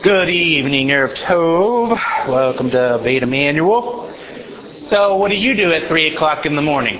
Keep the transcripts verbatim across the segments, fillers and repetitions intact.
Good evening, Erev Tov. Welcome to Beit Emmanuel. So, what do you do at three o'clock in the morning?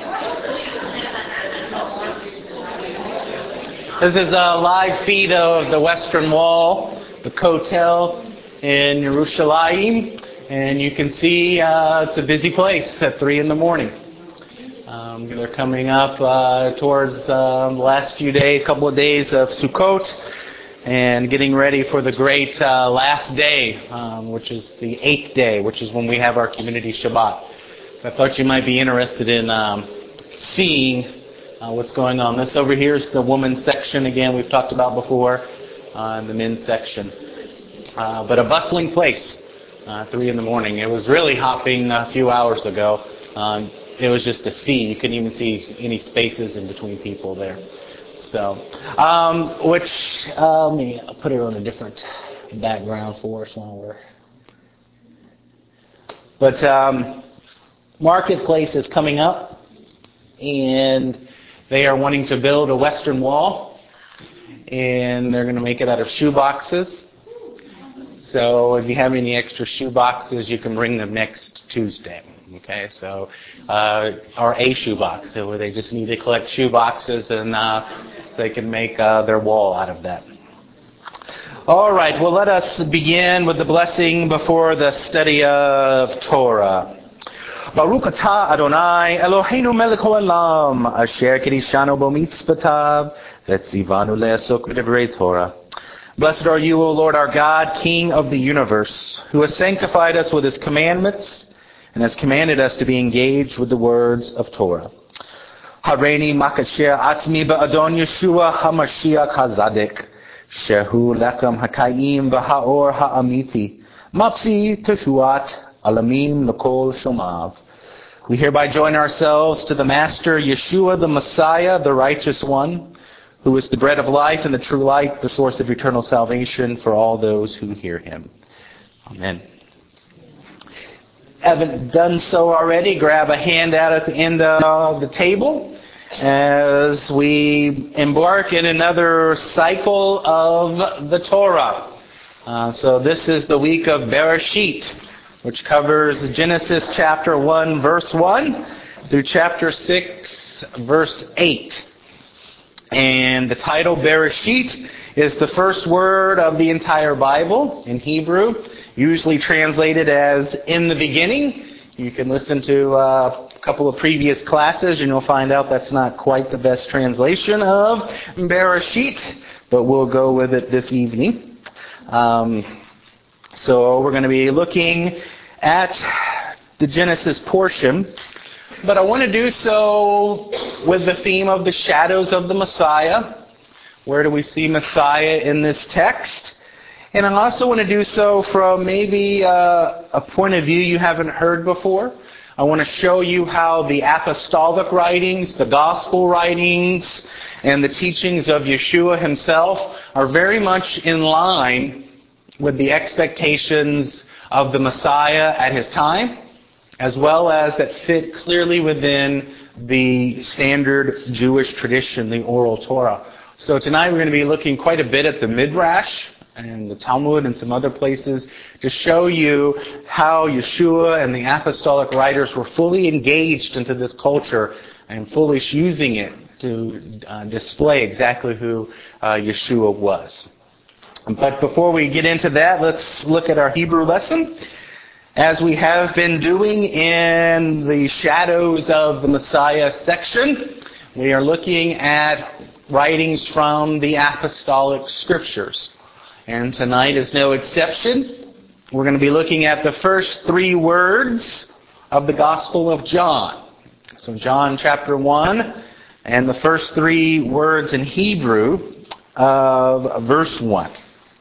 This is a live feed of the Western Wall, the Kotel in Yerushalayim, and you can see uh, it's a busy place at three in the morning. Um, they're coming up uh, towards uh, the last few days, couple of days of Sukkot, and getting ready for the great uh, last day, um, which is the eighth day, which is when we have our community Shabbat. I thought you might be interested in um, seeing uh, what's going on. This over here is the women's section, again, we've talked about before, uh, and the men's section. Uh, but a bustling place, uh, three in the morning. It was really hopping a few hours ago. Um, it was just a sea. You couldn't even see any spaces in between people there. So, um, which, uh, let me put it on a different background for us while we're... But um, Marketplace is coming up, and they are wanting to build a Western Wall, and they're going to make it out of shoe boxes. So if you have any extra shoe boxes, you can bring them next Tuesday. Okay, so, uh, or a shoe box, so where they just need to collect shoe boxes and uh, so they can make uh, their wall out of that. All right, well, let us begin with the blessing before the study of Torah. Baruch atah Adonai Eloheinu melech haolam asher kiddushanu b'mitzvotav v'tzivanu le'asok b'divrei Torah. Blessed are you, O Lord our God, King of the universe, who has sanctified us with his commandments and has commanded us to be engaged with the words of Torah. Hareini makasher atzmi ba'adon Yeshua HaMashiach HaZadek, shehu lechem hakayim v'ha'or ha'amiti, mapsi teshuat alamim l'kol shomav. We hereby join ourselves to the Master, Yeshua the Messiah, the righteous one, who is the bread of life and the true light, the source of eternal salvation for all those who hear him. Amen. Haven't done so already, grab a handout at the end of the table as we embark in another cycle of the Torah. Uh, so this is the week of Bereshit, which covers Genesis chapter one, verse one, through chapter six, verse eight. And the title Bereshit is the first word of the entire Bible in Hebrew, usually translated as in the beginning. You can listen to uh, a couple of previous classes and you'll find out that's not quite the best translation of Bereshit, but we'll go with it this evening. Um, so we're going to be looking at the Genesis portion, but I want to do so with the theme of the shadows of the Messiah. Where do we see Messiah in this text? And I also want to do so from maybe uh, a point of view you haven't heard before. I want to show you how the apostolic writings, the gospel writings, and the teachings of Yeshua himself are very much in line with the expectations of the Messiah at his time, as well as that fit clearly within the standard Jewish tradition, the oral Torah. So tonight we're going to be looking quite a bit at the Midrash and the Talmud and some other places to show you how Yeshua and the apostolic writers were fully engaged into this culture and fully using it to uh, display exactly who uh, Yeshua was. But before we get into that, let's look at our Hebrew lesson. As we have been doing in the Shadows of the Messiah section, we are looking at writings from the apostolic scriptures. And tonight is no exception. We're going to be looking at the first three words of the Gospel of John. So John chapter one and the first three words in Hebrew of verse one.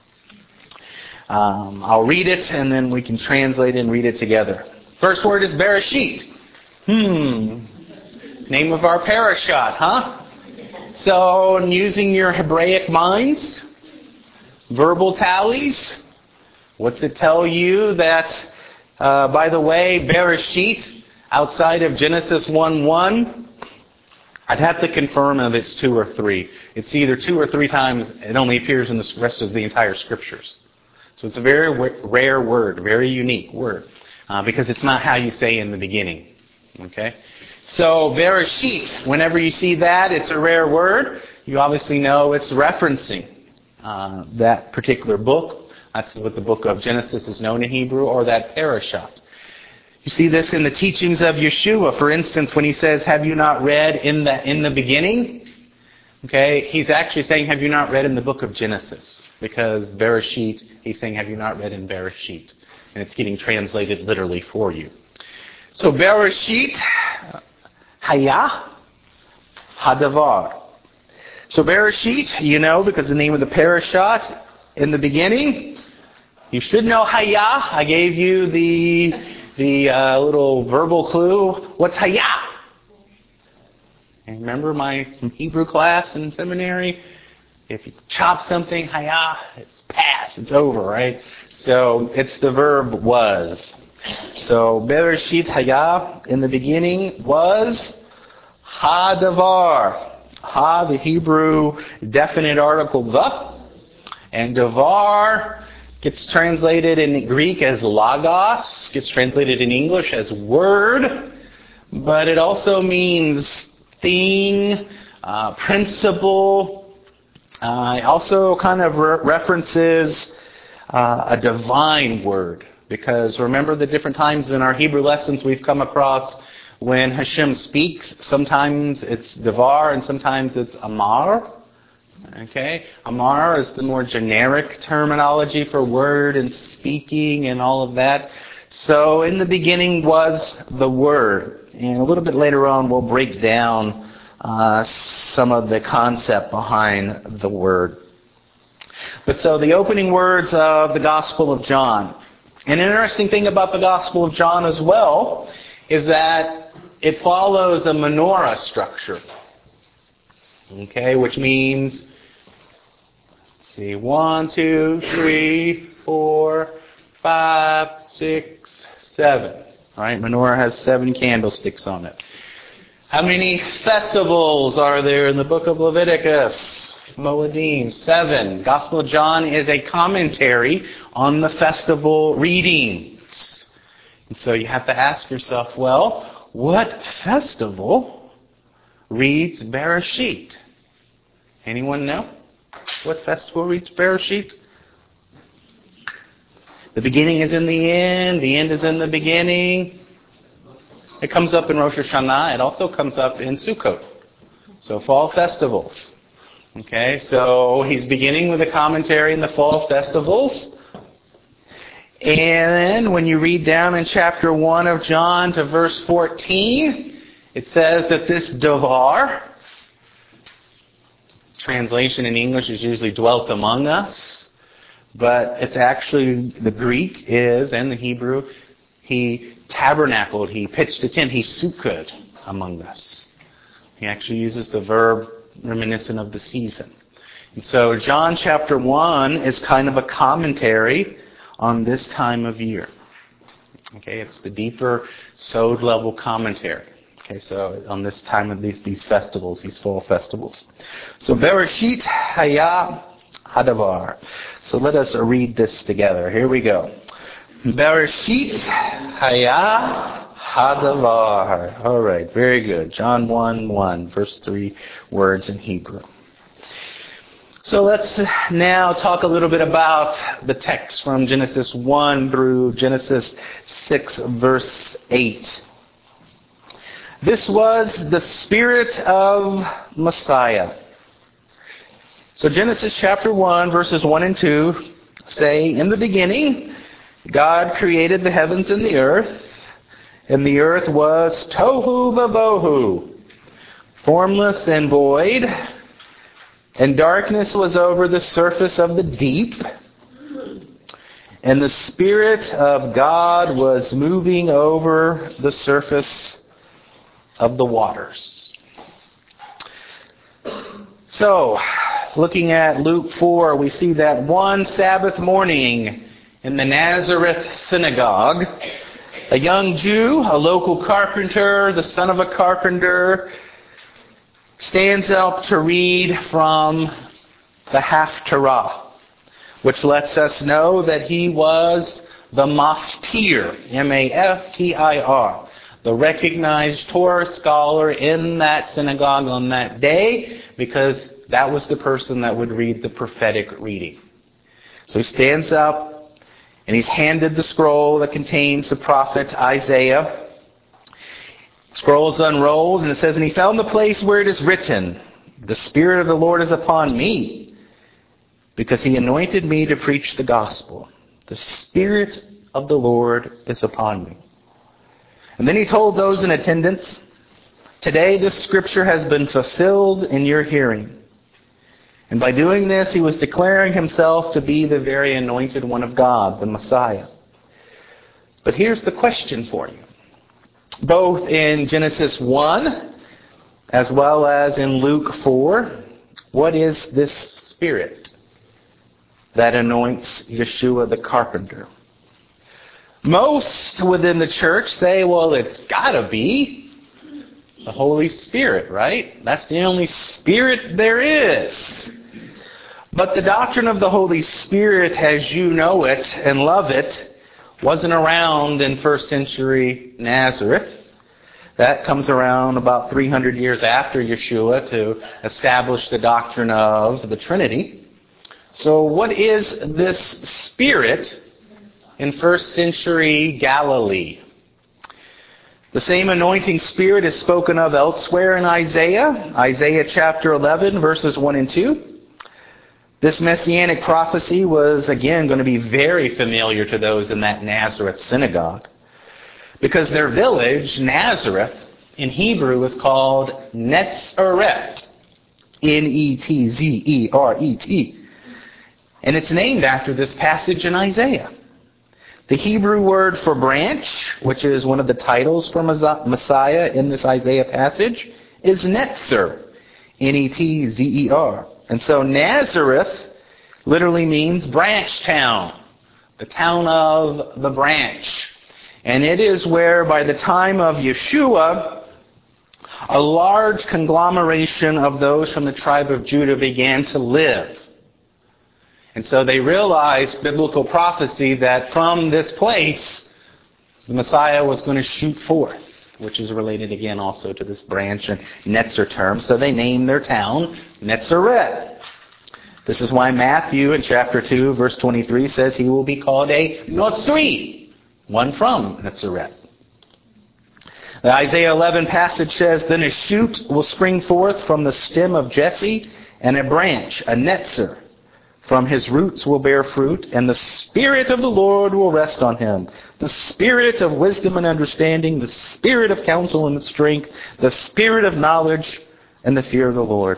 Um, I'll read it and then we can translate it and read it together. First word is Bereshit. Hmm. Name of our parashat, huh? So, using your Hebraic minds, verbal tallies, what's it tell you that, uh, by the way, Bereshit, outside of Genesis one one, I'd have to confirm if it's two or three. It's either two or three times, it only appears in the rest of the entire scriptures. So it's a very w- rare word, very unique word, uh, because it's not how you say in the beginning. Okay? So Bereshit, whenever you see that, it's a rare word. You obviously know it's referencing uh, that particular book. That's what the book of Genesis is known in Hebrew, or that parashat. You see this in the teachings of Yeshua, for instance, when he says, have you not read in the in the beginning? Okay, he's actually saying, have you not read in the book of Genesis? Because Bereshit, he's saying, have you not read in Bereshit? And it's getting translated literally for you. So Bereshit, Haya, Hadavar. So Bereshit, you know, because the name of the parashat, in the beginning, you should know Haya. I gave you the the uh, little verbal clue. What's Haya? And remember my Hebrew class in seminary? If you chop something, Haya, it's past, it's over, right? So it's the verb was. So Bereshit Haya, in the beginning, was Hadavar. Ha, the Hebrew definite article the, and Davar gets translated in Greek as logos, gets translated in English as word, but it also means thing, uh, principle. Uh, it also kind of re- references uh, a divine word, because remember the different times in our Hebrew lessons we've come across when Hashem speaks, sometimes it's Devar and sometimes it's Amar. Okay? Amar is the more generic terminology for word and speaking and all of that. So in the beginning was the Word. And a little bit later on we'll break down uh, some of the concept behind the Word. But so the opening words of the Gospel of John. An interesting thing about the Gospel of John as well is that it follows a menorah structure. Okay, which means, let's see, one, two, three, four, five, six, seven. All right, menorah has seven candlesticks on it. How many festivals are there in the book of Leviticus? Moedim, seven. Gospel of John is a commentary on the festival readings. And so you have to ask yourself, well, what festival reads Bereshit? Anyone know? What festival reads Bereshit? The beginning is in the end. The end is in the beginning. It comes up in Rosh Hashanah. It also comes up in Sukkot. So fall festivals. Okay, so he's beginning with a commentary in the fall festivals. And when you read down in chapter one of John to verse fourteen, it says that this Davar, translation in English is usually dwelt among us, but it's actually, the Greek is, and the Hebrew, he tabernacled, he pitched a tent, he sukkot among us. He actually uses the verb reminiscent of the season. And so John chapter one is kind of a commentary on this time of year. Okay, it's the deeper sod level commentary. Okay, so on this time of these these festivals, these fall festivals. So Bereshit Haya Hadavar. So let us read this together. Here we go. Bereshit Haya Hadavar. All right, very good. John one one, verse three, words in Hebrew. So let's now talk a little bit about the text from Genesis one through Genesis six, verse eight. This was the Spirit of Messiah. So Genesis chapter one, verses one and two say, in the beginning, God created the heavens and the earth, and the earth was tohu vabohu, formless and void, and darkness was over the surface of the deep, and the Spirit of God was moving over the surface of the waters. So, looking at Luke four, we see that one Sabbath morning in the Nazareth synagogue, a young Jew, a local carpenter, the son of a carpenter, stands up to read from the Haftarah, which lets us know that he was the Maftir, M A F T I R, the recognized Torah scholar in that synagogue on that day, because that was the person that would read the prophetic reading. So he stands up, and he's handed the scroll that contains the prophet Isaiah. The scroll is unrolled, and it says, "And he found the place where it is written, 'The Spirit of the Lord is upon me, because he anointed me to preach the gospel. The Spirit of the Lord is upon me.'" And then he told those in attendance, "Today this scripture has been fulfilled in your hearing." And by doing this, he was declaring himself to be the very anointed one of God, the Messiah. But here's the question for you. Both in Genesis one, as well as in Luke four, what is this Spirit that anoints Yeshua the carpenter? Most within the church say, well, it's got to be the Holy Spirit, right? That's the only Spirit there is. But the doctrine of the Holy Spirit, as you know it and love it, wasn't around in first century Nazareth. That comes around about three hundred years after Yeshua to establish the doctrine of the Trinity. So what is this Spirit in first century Galilee? The same anointing Spirit is spoken of elsewhere in Isaiah, Isaiah chapter eleven, verses one and two. This messianic prophecy was, again, going to be very familiar to those in that Nazareth synagogue, because their village, Nazareth, in Hebrew is called Netzeret, N E T Z E R E T. And it's named after this passage in Isaiah. The Hebrew word for branch, which is one of the titles for Messiah in this Isaiah passage, is Netzer, N E T Z E R. And so Nazareth literally means branch town, the town of the branch. And it is where, by the time of Yeshua, a large conglomeration of those from the tribe of Judah began to live. And so they realized biblical prophecy that from this place, the Messiah was going to shoot forth, which is related again also to this branch and Netzer term. So they named their town Netzeret. This is why Matthew in chapter two, verse twenty-three says he will be called a Notzri, one from Netzeret. The Isaiah eleven passage says, "Then a shoot will spring forth from the stem of Jesse, and a branch, a Netzer, from his roots will bear fruit, and the Spirit of the Lord will rest on him. The Spirit of wisdom and understanding, the Spirit of counsel and strength, the Spirit of knowledge and the fear of the Lord."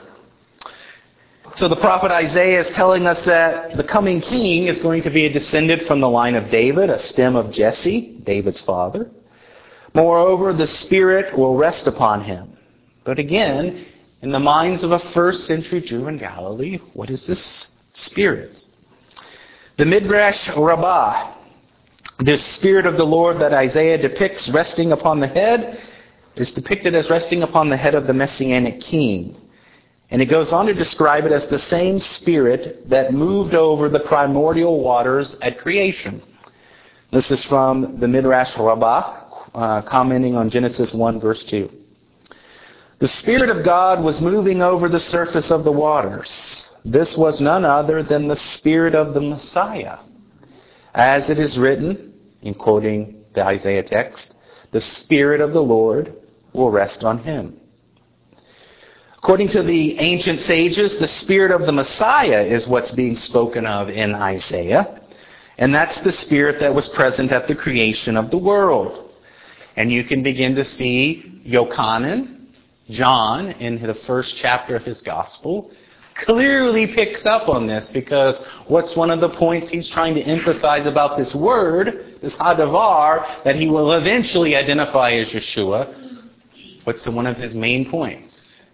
So the prophet Isaiah is telling us that the coming king is going to be a descendant from the line of David, a stem of Jesse, David's father. Moreover, the Spirit will rest upon him. But again, in the minds of a first century Jew in Galilee, what is this Spirit? The Midrash Rabbah, this Spirit of the Lord that Isaiah depicts resting upon the head, is depicted as resting upon the head of the Messianic king. And it goes on to describe it as the same Spirit that moved over the primordial waters at creation. This is from the Midrash Rabbah, uh, commenting on Genesis one, verse two. The Spirit of God was moving over the surface of the waters. This was none other than the Spirit of the Messiah. As it is written, in quoting the Isaiah text, "The Spirit of the Lord will rest on him." According to the ancient sages, the Spirit of the Messiah is what's being spoken of in Isaiah. And that's the Spirit that was present at the creation of the world. And you can begin to see Yochanan, John, in the first chapter of his gospel, clearly picks up on this, because what's one of the points he's trying to emphasize about this word, this Hadavar, that he will eventually identify as Yeshua? What's one of his main points?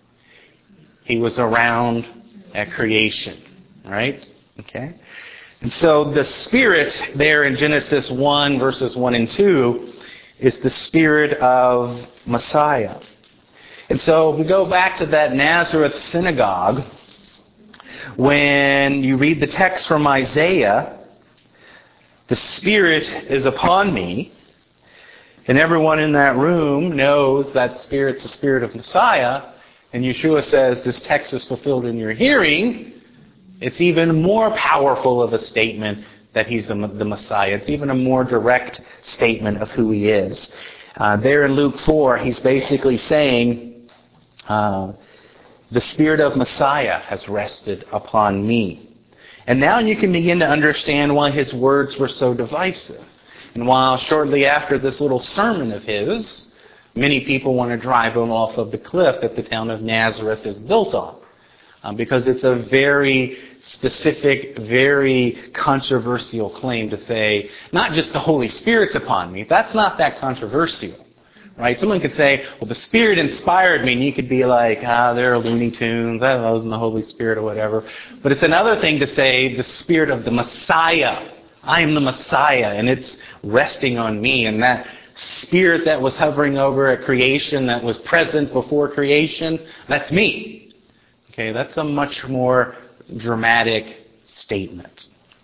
He was around at creation, right? Okay. And so the Spirit there in Genesis one, verses one and two, is the Spirit of Messiah. And so if we go back to that Nazareth synagogue, when you read the text from Isaiah, the Spirit is upon me, and everyone in that room knows that Spirit's the Spirit of Messiah, and Yeshua says this text is fulfilled in your hearing, it's even more powerful of a statement that he's the, the Messiah. It's even a more direct statement of who he is. Uh, there in Luke four, he's basically saying, uh, the Spirit of Messiah has rested upon me. And now you can begin to understand why his words were so divisive. And while shortly after this little sermon of his, many people want to drive him off of the cliff that the town of Nazareth is built on. Um, because it's a very specific, very controversial claim to say, not just the Holy Spirit's upon me. That's not that controversial. Right? Someone could say, well, the Spirit inspired me, and you could be like, ah, they're Looney Tunes, that wasn't the Holy Spirit or whatever. But it's another thing to say, the Spirit of the Messiah. I am the Messiah, and it's resting on me. And that Spirit that was hovering over at creation, that was present before creation, that's me. Okay, that's a much more dramatic statement.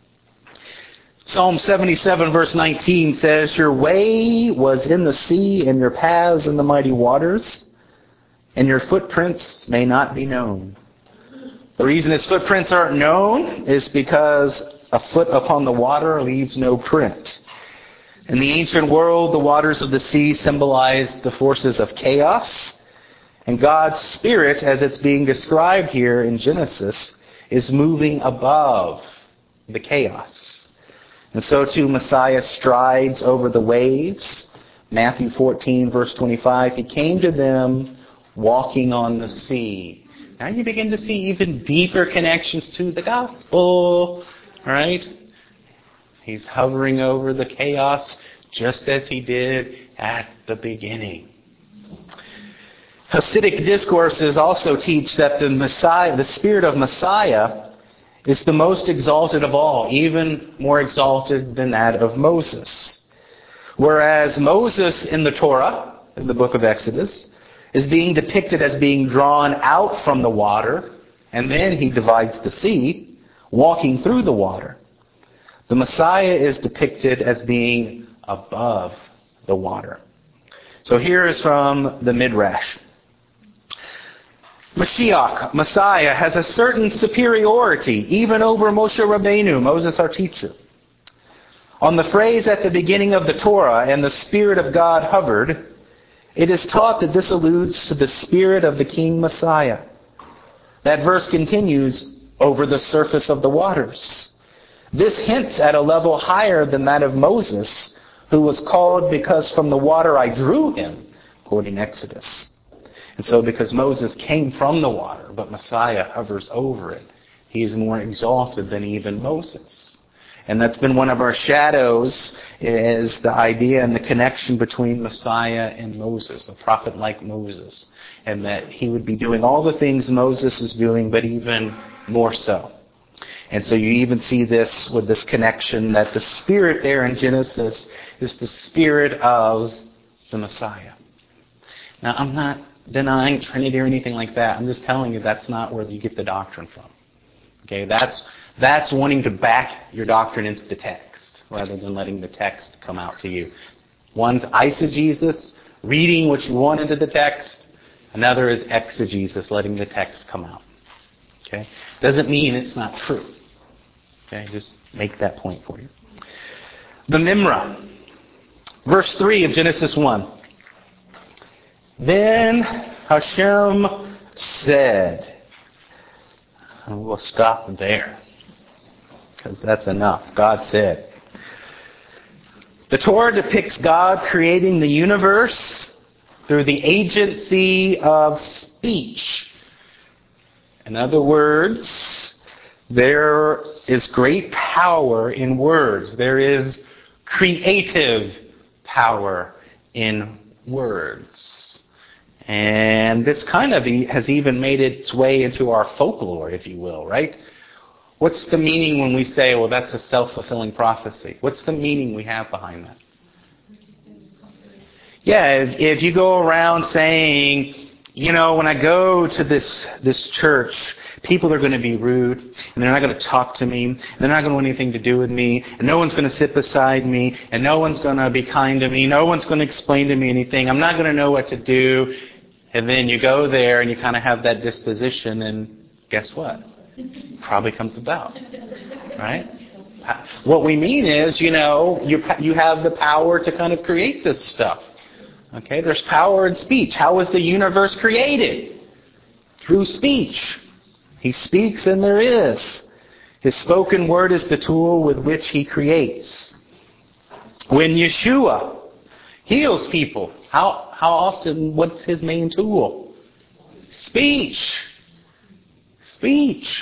Psalm seventy-seven verse nineteen says, your way was in the sea, and your paths in the mighty waters, and your footprints may not be known. The reason his footprints aren't known is because a foot upon the water leaves no print. In the ancient world, the waters of the sea symbolized the forces of chaos. And God's Spirit, as it's being described here in Genesis, is moving above the chaos. And so too Messiah strides over the waves. Matthew fourteen, verse twenty-five, he came to them walking on the sea. Now you begin to see even deeper connections to the gospel, right? He's hovering over the chaos just as he did at the beginning. Hasidic discourses also teach that the Messiah, the Spirit of Messiah, is the most exalted of all, even more exalted than that of Moses. Whereas Moses in the Torah, in the book of Exodus, is being depicted as being drawn out from the water, and then he divides the sea, walking through the water. The Messiah is depicted as being above the water. So here is from the Midrash. Mashiach, Messiah, has a certain superiority, even over Moshe Rabbeinu, Moses our teacher. On the phrase at the beginning of the Torah, and the Spirit of God hovered, it is taught that this alludes to the Spirit of the King Messiah. That verse continues, over the surface of the waters. This hints at a level higher than that of Moses, who was called because from the water I drew him, quoting Exodus. And so because Moses came from the water, but Messiah hovers over it, he is more exalted than even Moses. And that's been one of our shadows, is the idea and the connection between Messiah and Moses, a prophet like Moses. And that he would be doing all the things Moses is doing, but even more so. And so you even see this with this connection that the Spirit there in Genesis is the Spirit of the Messiah. Now, I'm not denying Trinity or anything like that. I'm just telling you that's not where you get the doctrine from. Okay, that's that's wanting to back your doctrine into the text rather than letting the text come out to you. One's eisegesis, reading what you want into the text. Another is exegesis, letting the text come out. Okay, doesn't mean it's not true. Okay, just make that point for you. The Mimra, verse three of Genesis one. Then Hashem said, and we'll stop there, because that's enough. God said. The Torah depicts God creating the universe through the agency of speech. In other words, there is great power in words. There is creative power in words. And this kind of has even made its way into our folklore, if you will, right? What's the meaning when we say, well, that's a self-fulfilling prophecy? What's the meaning we have behind that? Yeah, if, if you go around saying, you know, when I go to this this church, people are going to be rude, and they're not going to talk to me, and they're not going to want anything to do with me, and no one's going to sit beside me, and no one's going to be kind to me, no one's going to explain to me anything, I'm not going to know what to do. And then you go there and you kind of have that disposition, and guess what? Probably comes about, right? What we mean is, you know, you you have the power to kind of create this stuff. Okay, there's power in speech. How was the universe created? Through speech. He speaks and there is. His spoken word is the tool with which He creates. When Yeshua heals people, how how often, what's His main tool? Speech. Speech.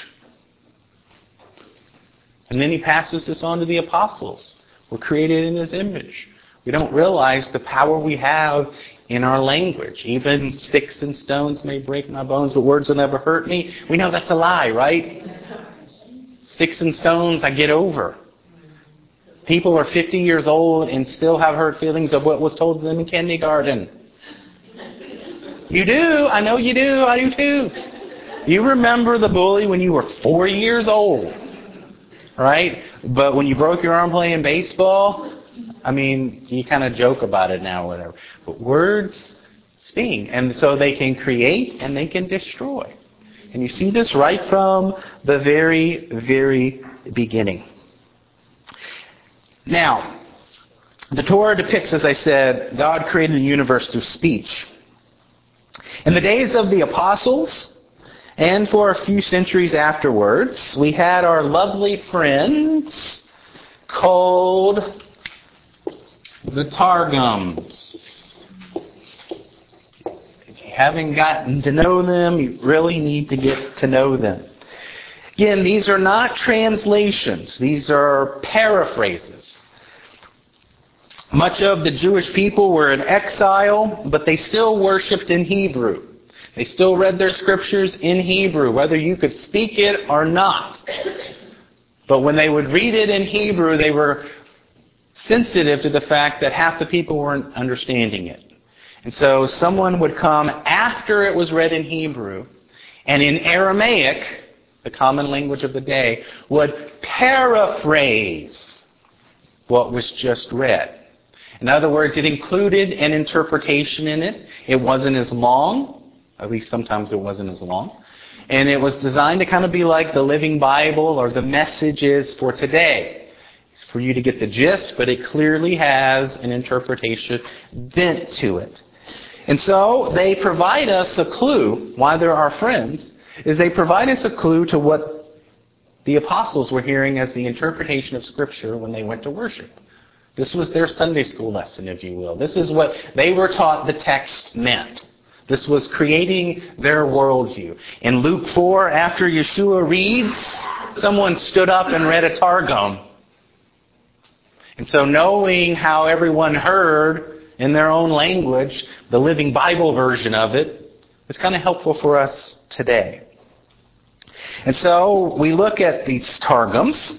And then He passes this on to the apostles. We're created in His image. We don't realize the power we have in our language. Even sticks and stones may break my bones, but words will never hurt me. We know that's a lie, right? Sticks and stones I get over. People are fifty years old and still have hurt feelings of what was told to them in kindergarten. You do. I know you do. I do too. You remember the bully when you were four years old, right? But when you broke your arm playing baseball, I mean, you kind of joke about it now or whatever. But words sting. And so they can create and they can destroy. And you see this right from the very, very beginning. Now, the Torah depicts, as I said, God created the universe through speech. In the days of the apostles, and for a few centuries afterwards, we had our lovely friends called the Targums. If you haven't gotten to know them, you really need to get to know them. Again, these are not translations. These are paraphrases. Much of the Jewish people were in exile, but they still worshipped in Hebrew. They still read their scriptures in Hebrew, whether you could speak it or not. But when they would read it in Hebrew, they were sensitive to the fact that half the people weren't understanding it. And so someone would come after it was read in Hebrew, and in Aramaic, the common language of the day, would paraphrase what was just read. In other words, it included an interpretation in it. It wasn't as long, at least sometimes it wasn't as long. And it was designed to kind of be like the Living Bible or the Messages for today. For you to get the gist, but it clearly has an interpretation bent to it. And so they provide us a clue, why they're our friends, is they provide us a clue to what the apostles were hearing as the interpretation of Scripture when they went to worship. This was their Sunday school lesson, if you will. This is what they were taught the text meant. This was creating their worldview. In Luke four, after Yeshua reads, someone stood up and read a Targum. And so knowing how everyone heard in their own language, the Living Bible version of it, is kind of helpful for us today. And so we look at these Targums,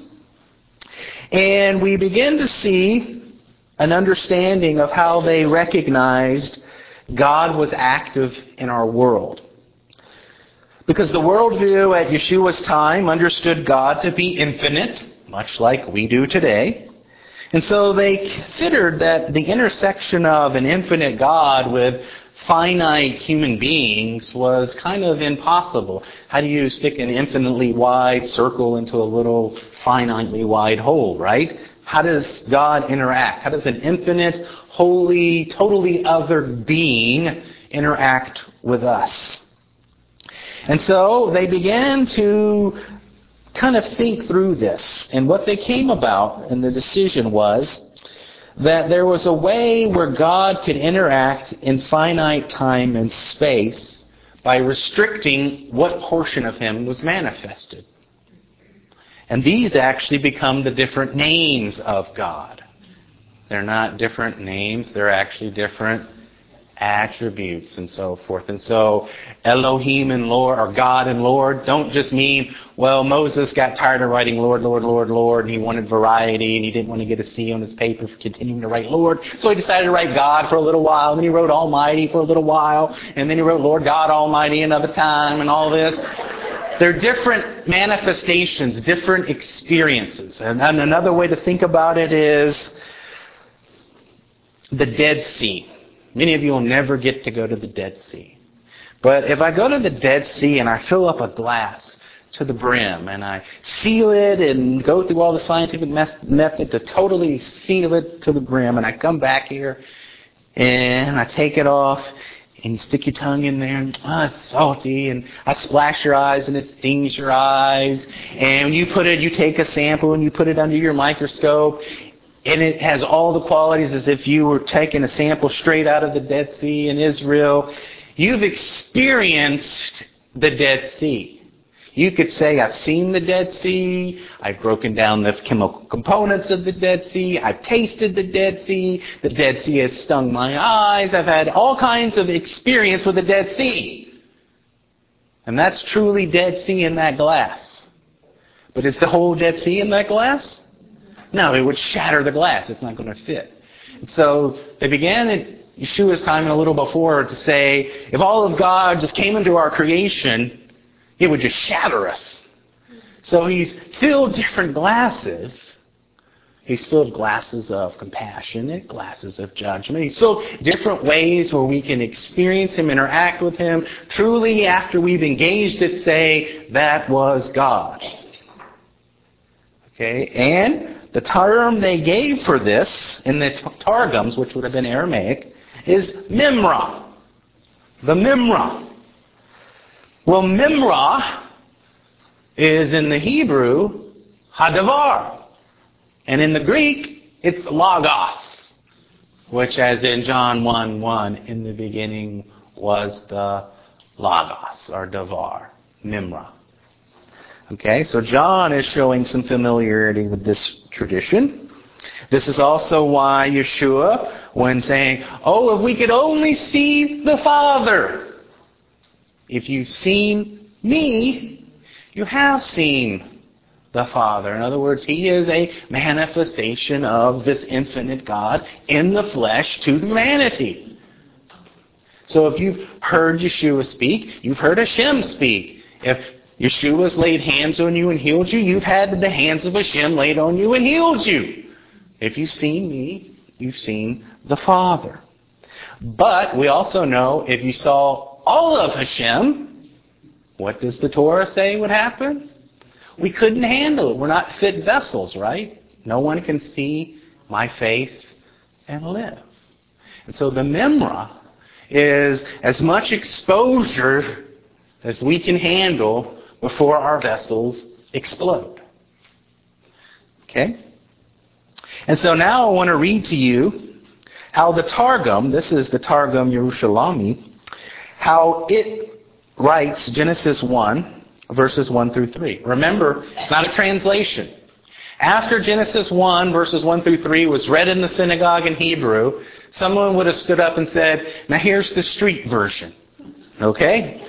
and we begin to see an understanding of how they recognized God was active in our world. Because the worldview at Yeshua's time understood God to be infinite, much like we do today. And so they considered that the intersection of an infinite God with finite human beings was kind of impossible. How do you stick an infinitely wide circle into a little finitely wide hole, right? How does God interact? How does an infinite, holy, totally other being interact with us? And so they began to kind of think through this. And what they came about, and the decision was, that there was a way where God could interact in finite time and space by restricting what portion of Him was manifested. And these actually become the different names of God. They're not different names, they're actually different attributes and so forth. And so Elohim and Lord, or God and Lord, don't just mean, well, Moses got tired of writing Lord, Lord, Lord, Lord, and he wanted variety, and he didn't want to get a C on his paper for continuing to write Lord, so he decided to write God for a little while, and then he wrote Almighty for a little while, and then he wrote Lord God Almighty another time, and all this. They're different manifestations, different experiences. And another way to think about it is the Dead Sea. Many of you will never get to go to the Dead Sea. But if I go to the Dead Sea and I fill up a glass to the brim and I seal it and go through all the scientific method to totally seal it to the brim, and I come back here and I take it off and you stick your tongue in there and oh, it's salty, and I splash your eyes and it stings your eyes, and you put it, you take a sample and you put it under your microscope, and it has all the qualities as if you were taking a sample straight out of the Dead Sea in Israel. You've experienced the Dead Sea. You could say, I've seen the Dead Sea. I've broken down the chemical components of the Dead Sea. I've tasted the Dead Sea. The Dead Sea has stung my eyes. I've had all kinds of experience with the Dead Sea. And that's truly Dead Sea in that glass. But is the whole Dead Sea in that glass? No, it would shatter the glass. It's not going to fit. And so they began at Yeshua's time and a little before to say, if all of God just came into our creation, it would just shatter us. So he's filled different glasses. He's filled glasses of compassion and glasses of judgment. He's filled different ways where we can experience Him, interact with Him. Truly, after we've engaged it, say, that was God. Okay, and the term they gave for this in the Targums, which would have been Aramaic, is Mimra. The Mimra. Well, Mimra is in the Hebrew Hadavar. And in the Greek, it's Logos, which as in John one one, in the beginning was the Logos, or Davar, Mimra. Okay, so John is showing some familiarity with this tradition. This is also why Yeshua, when saying, oh, if we could only see the Father. If you've seen me, you have seen the Father. In other words, He is a manifestation of this infinite God in the flesh to humanity. So if you've heard Yeshua speak, you've heard Hashem speak. If Yeshua's laid hands on you and healed you, you've had the hands of Hashem laid on you and healed you. If you've seen me, you've seen the Father. But we also know if you saw all of Hashem, what does the Torah say would happen? We couldn't handle it. We're not fit vessels, right? No one can see my face and live. And so the Mimra is as much exposure as we can handle before our vessels explode. Okay? And so now I want to read to you how the Targum, this is the Targum Yerushalmi, how it writes Genesis one, verses one through three. Remember, it's not a translation. After Genesis one, verses one through three was read in the synagogue in Hebrew, someone would have stood up and said, now here's the street version. Okay?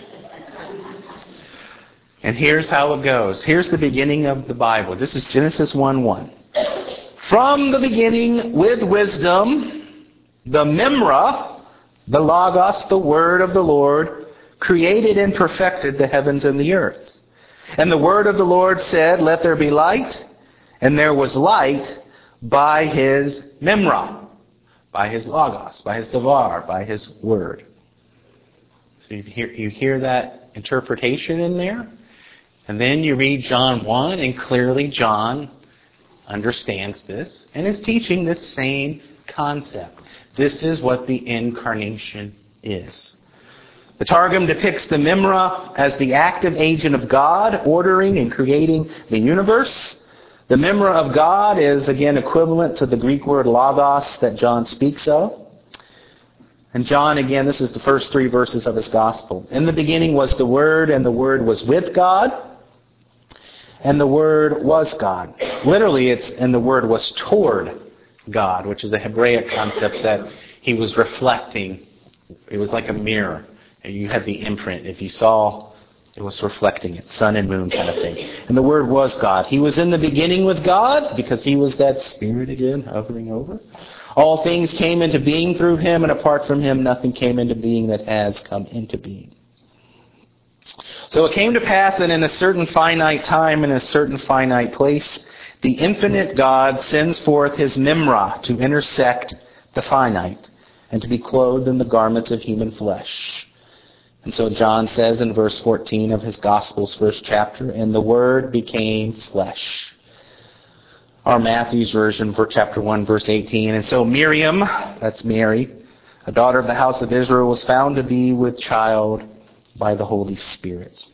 And here's how it goes. Here's the beginning of the Bible. This is Genesis one one. From the beginning with wisdom, the Mimra, the Logos, the word of the Lord, created and perfected the heavens and the earth. And the word of the Lord said, let there be light. And there was light by His Mimra, by His Logos, by His Davar, by His word. So you hear, you hear that interpretation in there? And then you read John one, and clearly John understands this and is teaching this same concept. This is what the incarnation is. The Targum depicts the Mimra as the active agent of God, ordering and creating the universe. The Mimra of God is, again, equivalent to the Greek word logos that John speaks of. And John, again, this is the first three verses of his gospel. In the beginning was the Word, and the Word was with God, and the Word was God. Literally, it's, and the Word was toward God, which is a Hebraic concept that He was reflecting It was like a mirror. You had the imprint. If you saw, it was reflecting it. Sun and moon kind of thing. And the Word was God. He was in the beginning with God because He was that Spirit again hovering over. All things came into being through Him, and apart from Him nothing came into being that has come into being. So it came to pass that in a certain finite time, in a certain finite place, the infinite God sends forth His Memra to intersect the finite and to be clothed in the garments of human flesh. And so John says in verse fourteen of his Gospel's first chapter, and the Word became flesh. Our Matthew's version for chapter one, verse eighteen. And so Miriam, that's Mary, a daughter of the house of Israel, was found to be with child by the Holy Spirit.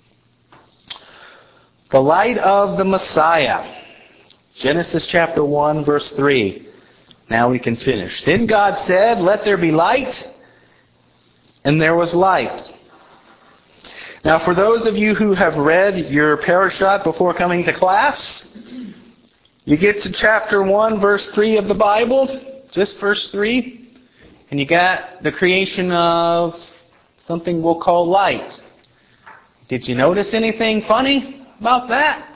The light of the Messiah. Genesis chapter one, verse three. Now we can finish. Then God said, "Let there be light," and there was light. Now for those of you who have read your parashat before coming to class, you get to chapter one, verse three of the Bible, just verse three, and you got the creation of something we'll call light. Did you notice anything funny about that?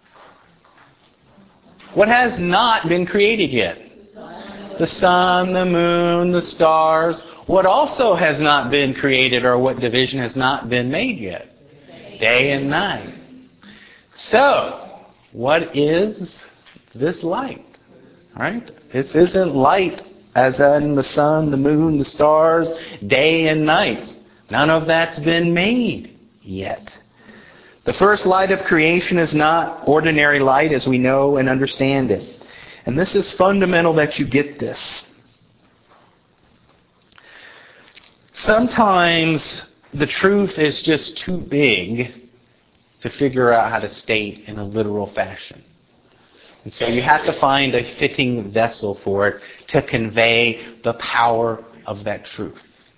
What has not been created yet? The sun, the moon, the stars. What also has not been created, or what division has not been made yet? Day and night. So, what is this light? All right? This isn't light as in the sun, the moon, the stars, day and night. None of that's been made yet. The first light of creation is not ordinary light as we know and understand it. And this is fundamental that you get this. Sometimes the truth is just too big to figure out how to state in a literal fashion. And so you have to find a fitting vessel for it to convey the power of that truth.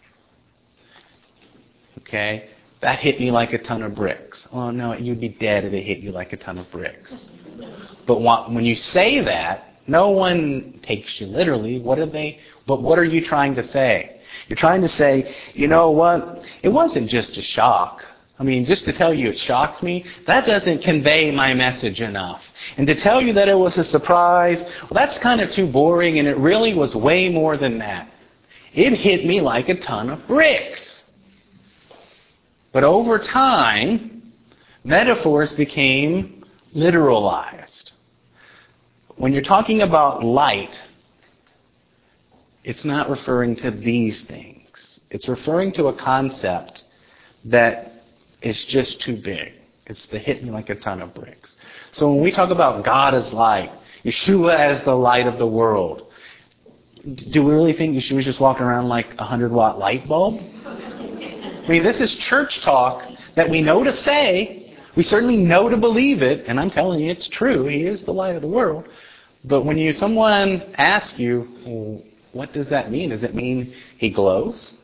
Okay? That hit me like a ton of bricks. Oh no, you'd be dead if it hit you like a ton of bricks. But when you say that, no one takes you literally. What are they? But what are you trying to say? You're trying to say, you know what? It wasn't just a shock. I mean, just to tell you it shocked me, that doesn't convey my message enough. And to tell you that it was a surprise, well, that's kind of too boring, and it really was way more than that. It hit me like a ton of bricks. But over time, metaphors became literalized. When you're talking about light, it's not referring to these things. It's referring to a concept that is just too big. It's the hit me like a ton of bricks. So when we talk about God as light, Yeshua as the light of the world, do we really think Yeshua's just walking around like a hundred watt light bulb? I mean, this is church talk that we know to say. We certainly know to believe it, and I'm telling you it's true. He is the light of the world. But when you someone asks you, well, what does that mean? Does it mean he glows?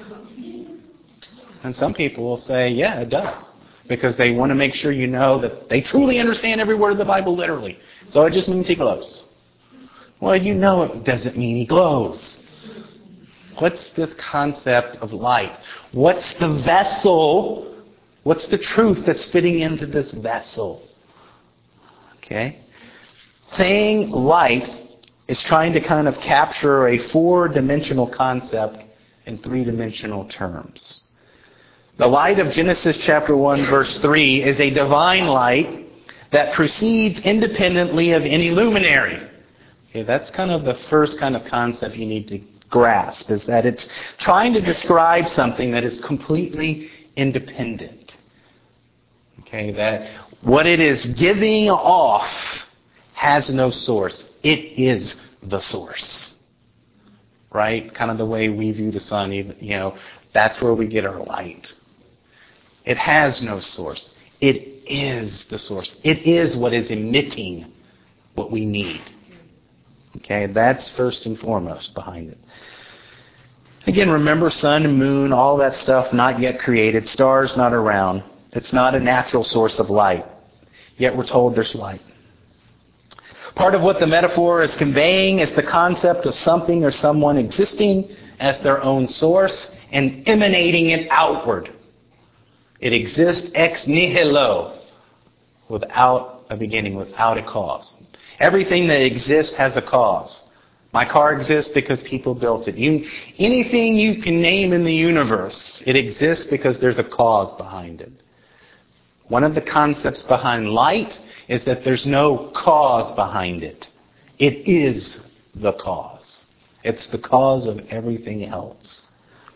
And some people will say, yeah, it does. Because they want to make sure you know that they truly understand every word of the Bible literally. So it just means he glows. Well, you know it doesn't mean he glows. What's this concept of light? What's the vessel? What's the truth that's fitting into this vessel? Okay? Saying light is trying to kind of capture a four-dimensional concept in three-dimensional terms. The light of Genesis chapter one, verse three is a divine light that proceeds independently of any luminary. Okay, that's kind of the first kind of concept you need to grasp, is that it's trying to describe something that is completely independent. Okay, that what it is giving off has no source. It is the source. Right? Kind of the way we view the sun, even, you know, that's where we get our light. It has no source. It is the source. It is what is emitting what we need. Okay, that's first and foremost behind it. Again, remember sun and moon, all that stuff not yet created, stars not around. It's not a natural source of light. Yet we're told there's light. Part of what the metaphor is conveying is the concept of something or someone existing as their own source and emanating it outward. It exists ex nihilo, without a beginning, without a cause. Everything that exists has a cause. My car exists because people built it. You, anything you can name in the universe, it exists because there's a cause behind it. One of the concepts behind light is that there's no cause behind it. It is the cause. It's the cause of everything else.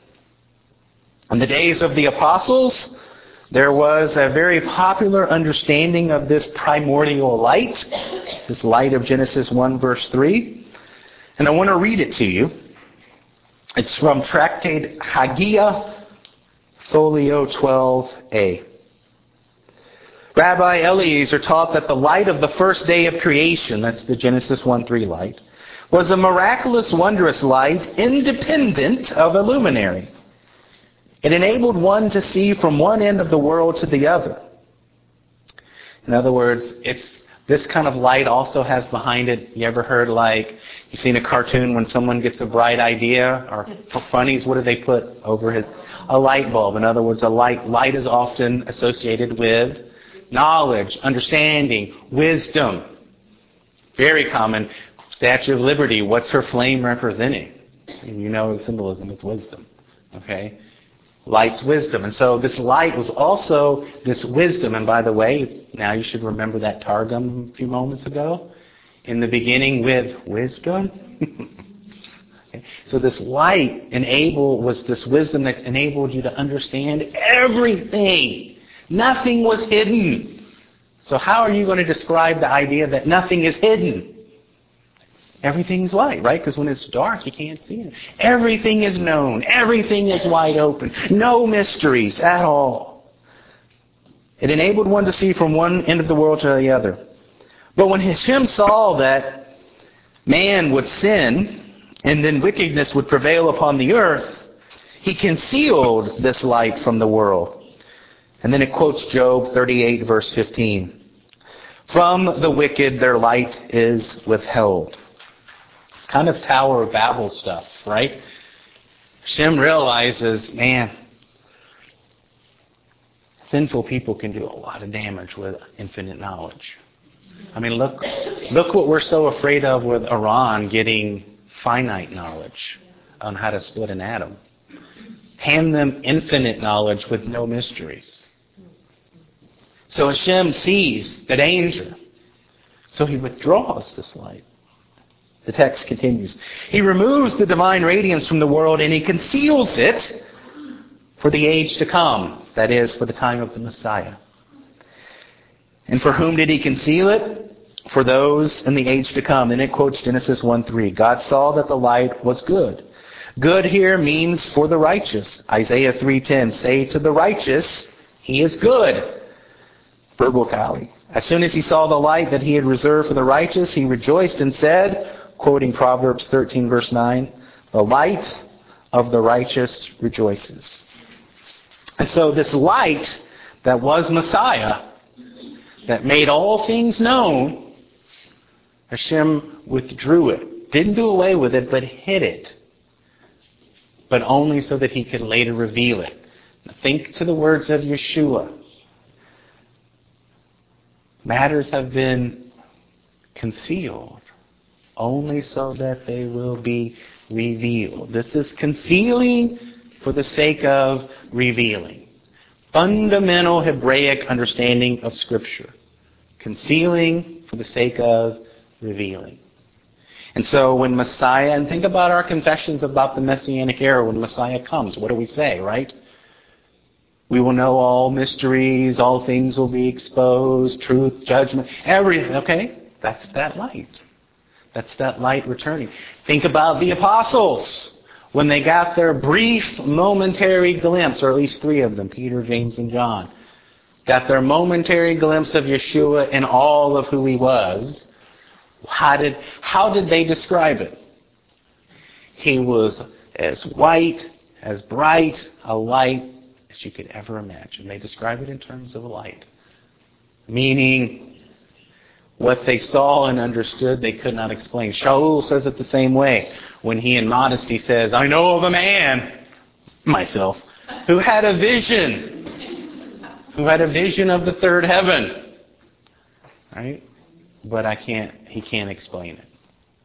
In the days of the apostles, there was a very popular understanding of this primordial light, this light of Genesis one verse three. And I want to read it to you. It's from Tractate Hagia, folio twelve A. Rabbi Eliezer taught that the light of the first day of creation, that's the Genesis one three light, was a miraculous, wondrous light independent of a luminary. It enabled one to see from one end of the world to the other. In other words, it's this kind of light also has behind it, you ever heard like, you've seen a cartoon when someone gets a bright idea, or for funnies, what do they put over his? A light bulb. In other words, a light, light is often associated with knowledge, understanding, wisdom. Very common. Statue of Liberty, what's her flame representing? And you know the symbolism, it's wisdom. Okay? Light's wisdom. And so this light was also this wisdom. And by the way, now you should remember that Targum a few moments ago. In the beginning with wisdom. Okay. So this light enabled was this wisdom that enabled you to understand everything. Nothing was hidden. So how are you going to describe the idea that nothing is hidden? Everything's light, right? Because when it's dark, you can't see it. Everything is known. Everything is wide open. No mysteries at all. It enabled one to see from one end of the world to the other. But when Hashem saw that man would sin and then wickedness would prevail upon the earth, he concealed this light from the world. And then it quotes Job thirty-eight, verse fifteen. From the wicked their light is withheld. Kind of Tower of Babel stuff, right? Hashem realizes, man, sinful people can do a lot of damage with infinite knowledge. I mean, look, look what we're so afraid of with Iran getting finite knowledge on how to split an atom. Hand them infinite knowledge with no mysteries. So Hashem sees the danger. So He withdraws this light. The text continues. He removes the divine radiance from the world and He conceals it for the age to come. That is, for the time of the Messiah. And for whom did He conceal it? For those in the age to come. And it quotes Genesis one three. God saw that the light was good. Good here means for the righteous. Isaiah three ten. Say to the righteous, He is good. Verbal tally. As soon as He saw the light that He had reserved for the righteous, He rejoiced and said, quoting Proverbs thirteen, verse nine, the light of the righteous rejoices. And so this light that was Messiah, that made all things known, Hashem withdrew it. Didn't do away with it, but hid it. But only so that He could later reveal it. Now think to the words of Yeshua. Matters have been concealed only so that they will be revealed. This is concealing for the sake of revealing. Fundamental Hebraic understanding of Scripture. Concealing for the sake of revealing. And so when Messiah, and think about our confessions about the Messianic era, when Messiah comes, what do we say, right? We will know all mysteries, all things will be exposed, truth, judgment, everything, okay? That's that light. That's that light returning. Think about the apostles. When they got their brief, momentary glimpse, or at least three of them, Peter, James, and John, got their momentary glimpse of Yeshua and all of who He was. How did, how did they describe it? He was as white, as bright a light as you could ever imagine. They describe it in terms of a light. Meaning, What they saw and understood, they could not explain. Shaul says it the same way when he in modesty says, I know of a man, myself, who had a vision, who had a vision of the third heaven. Right? But I can't, he can't explain it.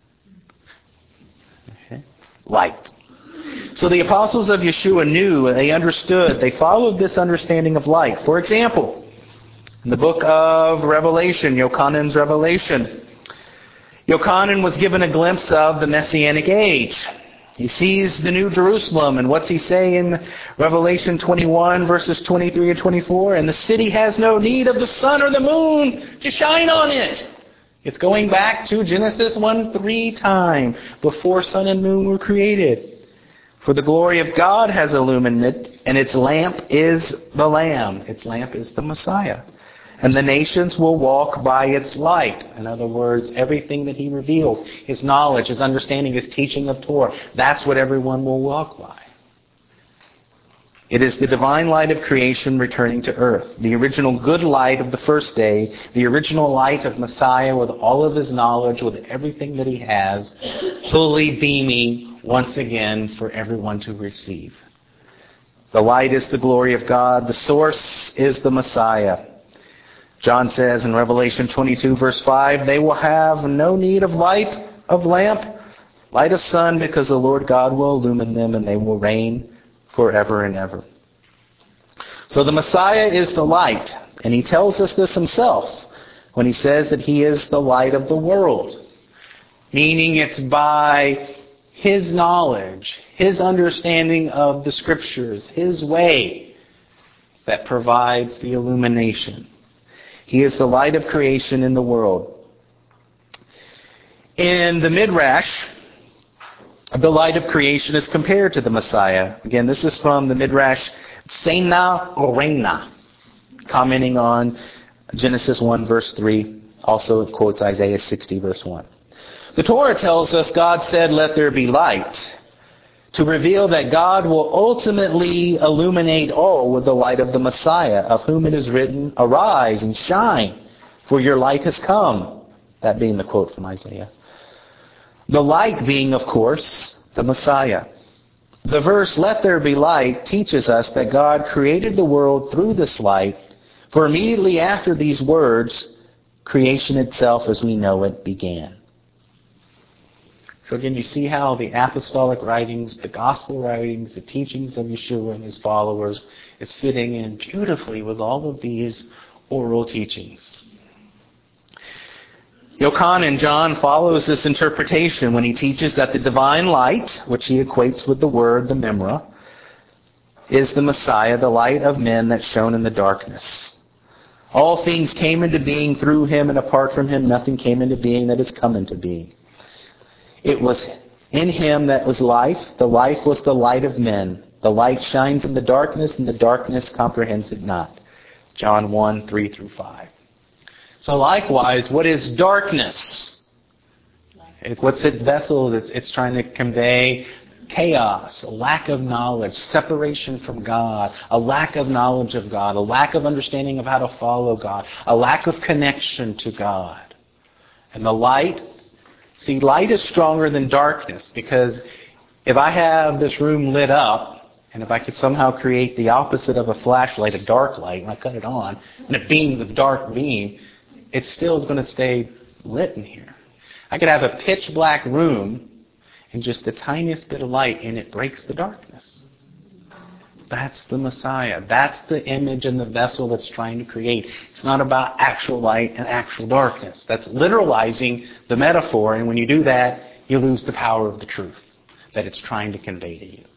Okay? Light. So the apostles of Yeshua knew, they understood, they followed this understanding of light. For example, in the book of Revelation, Yochanan's Revelation, Yochanan was given a glimpse of the Messianic age. He sees the New Jerusalem, and what's he say in Revelation twenty-one, verses twenty-three and twenty-four? And the city has no need of the sun or the moon to shine on it. It's going back to Genesis one three time, before sun and moon were created. For the glory of God has illumined it, and its lamp is the Lamb. Its lamp is the Messiah. And the nations will walk by its light. In other words, everything that he reveals, his knowledge, his understanding, his teaching of Torah, that's what everyone will walk by. It is the divine light of creation returning to earth. The original good light of the first day, the original light of Messiah with all of his knowledge, with everything that he has, fully beaming once again for everyone to receive. The light is the glory of God. The source is the Messiah. John says in Revelation twenty-two, verse five, they will have no need of light of lamp, light of sun, because the Lord God will illumine them, and they will reign forever and ever. So the Messiah is the light, and he tells us this himself when he says that he is the light of the world, meaning it's by his knowledge, his understanding of the Scriptures, his way, that provides the illumination. He is the light of creation in the world. In the Midrash, the light of creation is compared to the Messiah. Again, this is from the Midrash Sena Orena, commenting on Genesis one, verse three. Also it quotes Isaiah sixty, verse one. The Torah tells us God said, let there be light, to reveal that God will ultimately illuminate all with the light of the Messiah, of whom it is written, arise and shine, for your light has come. That being the quote from Isaiah. The light being, of course, the Messiah. The verse, let there be light, teaches us that God created the world through this light, for immediately after these words, creation itself as we know it began. So again, you see how the apostolic writings, the gospel writings, the teachings of Yeshua and his followers is fitting in beautifully with all of these oral teachings. Yochanan John follows this interpretation when he teaches that the divine light, which he equates with the word, the Memra, is the Messiah, the light of men that shone in the darkness. All things came into being through him, and apart from him nothing came into being that has come into being. It was in him that was life. The life was the light of men. The light shines in the darkness, and the darkness comprehends it not. John one, three through five. So likewise, what is darkness? It, what's it vessel that it's trying to convey? Chaos, a lack of knowledge, separation from God, a lack of knowledge of God, a lack of understanding of how to follow God, a lack of connection to God. And the light, see, light is stronger than darkness, because if I have this room lit up, and if I could somehow create the opposite of a flashlight, a dark light, and I cut it on, and it beams a dark beam, it still is going to stay lit in here. I could have a pitch black room, and just the tiniest bit of light, and it breaks the darkness. That's the Messiah. That's the image and the vessel that's trying to create. It's not about actual light and actual darkness. That's literalizing the metaphor, and when you do that, you lose the power of the truth that it's trying to convey to you.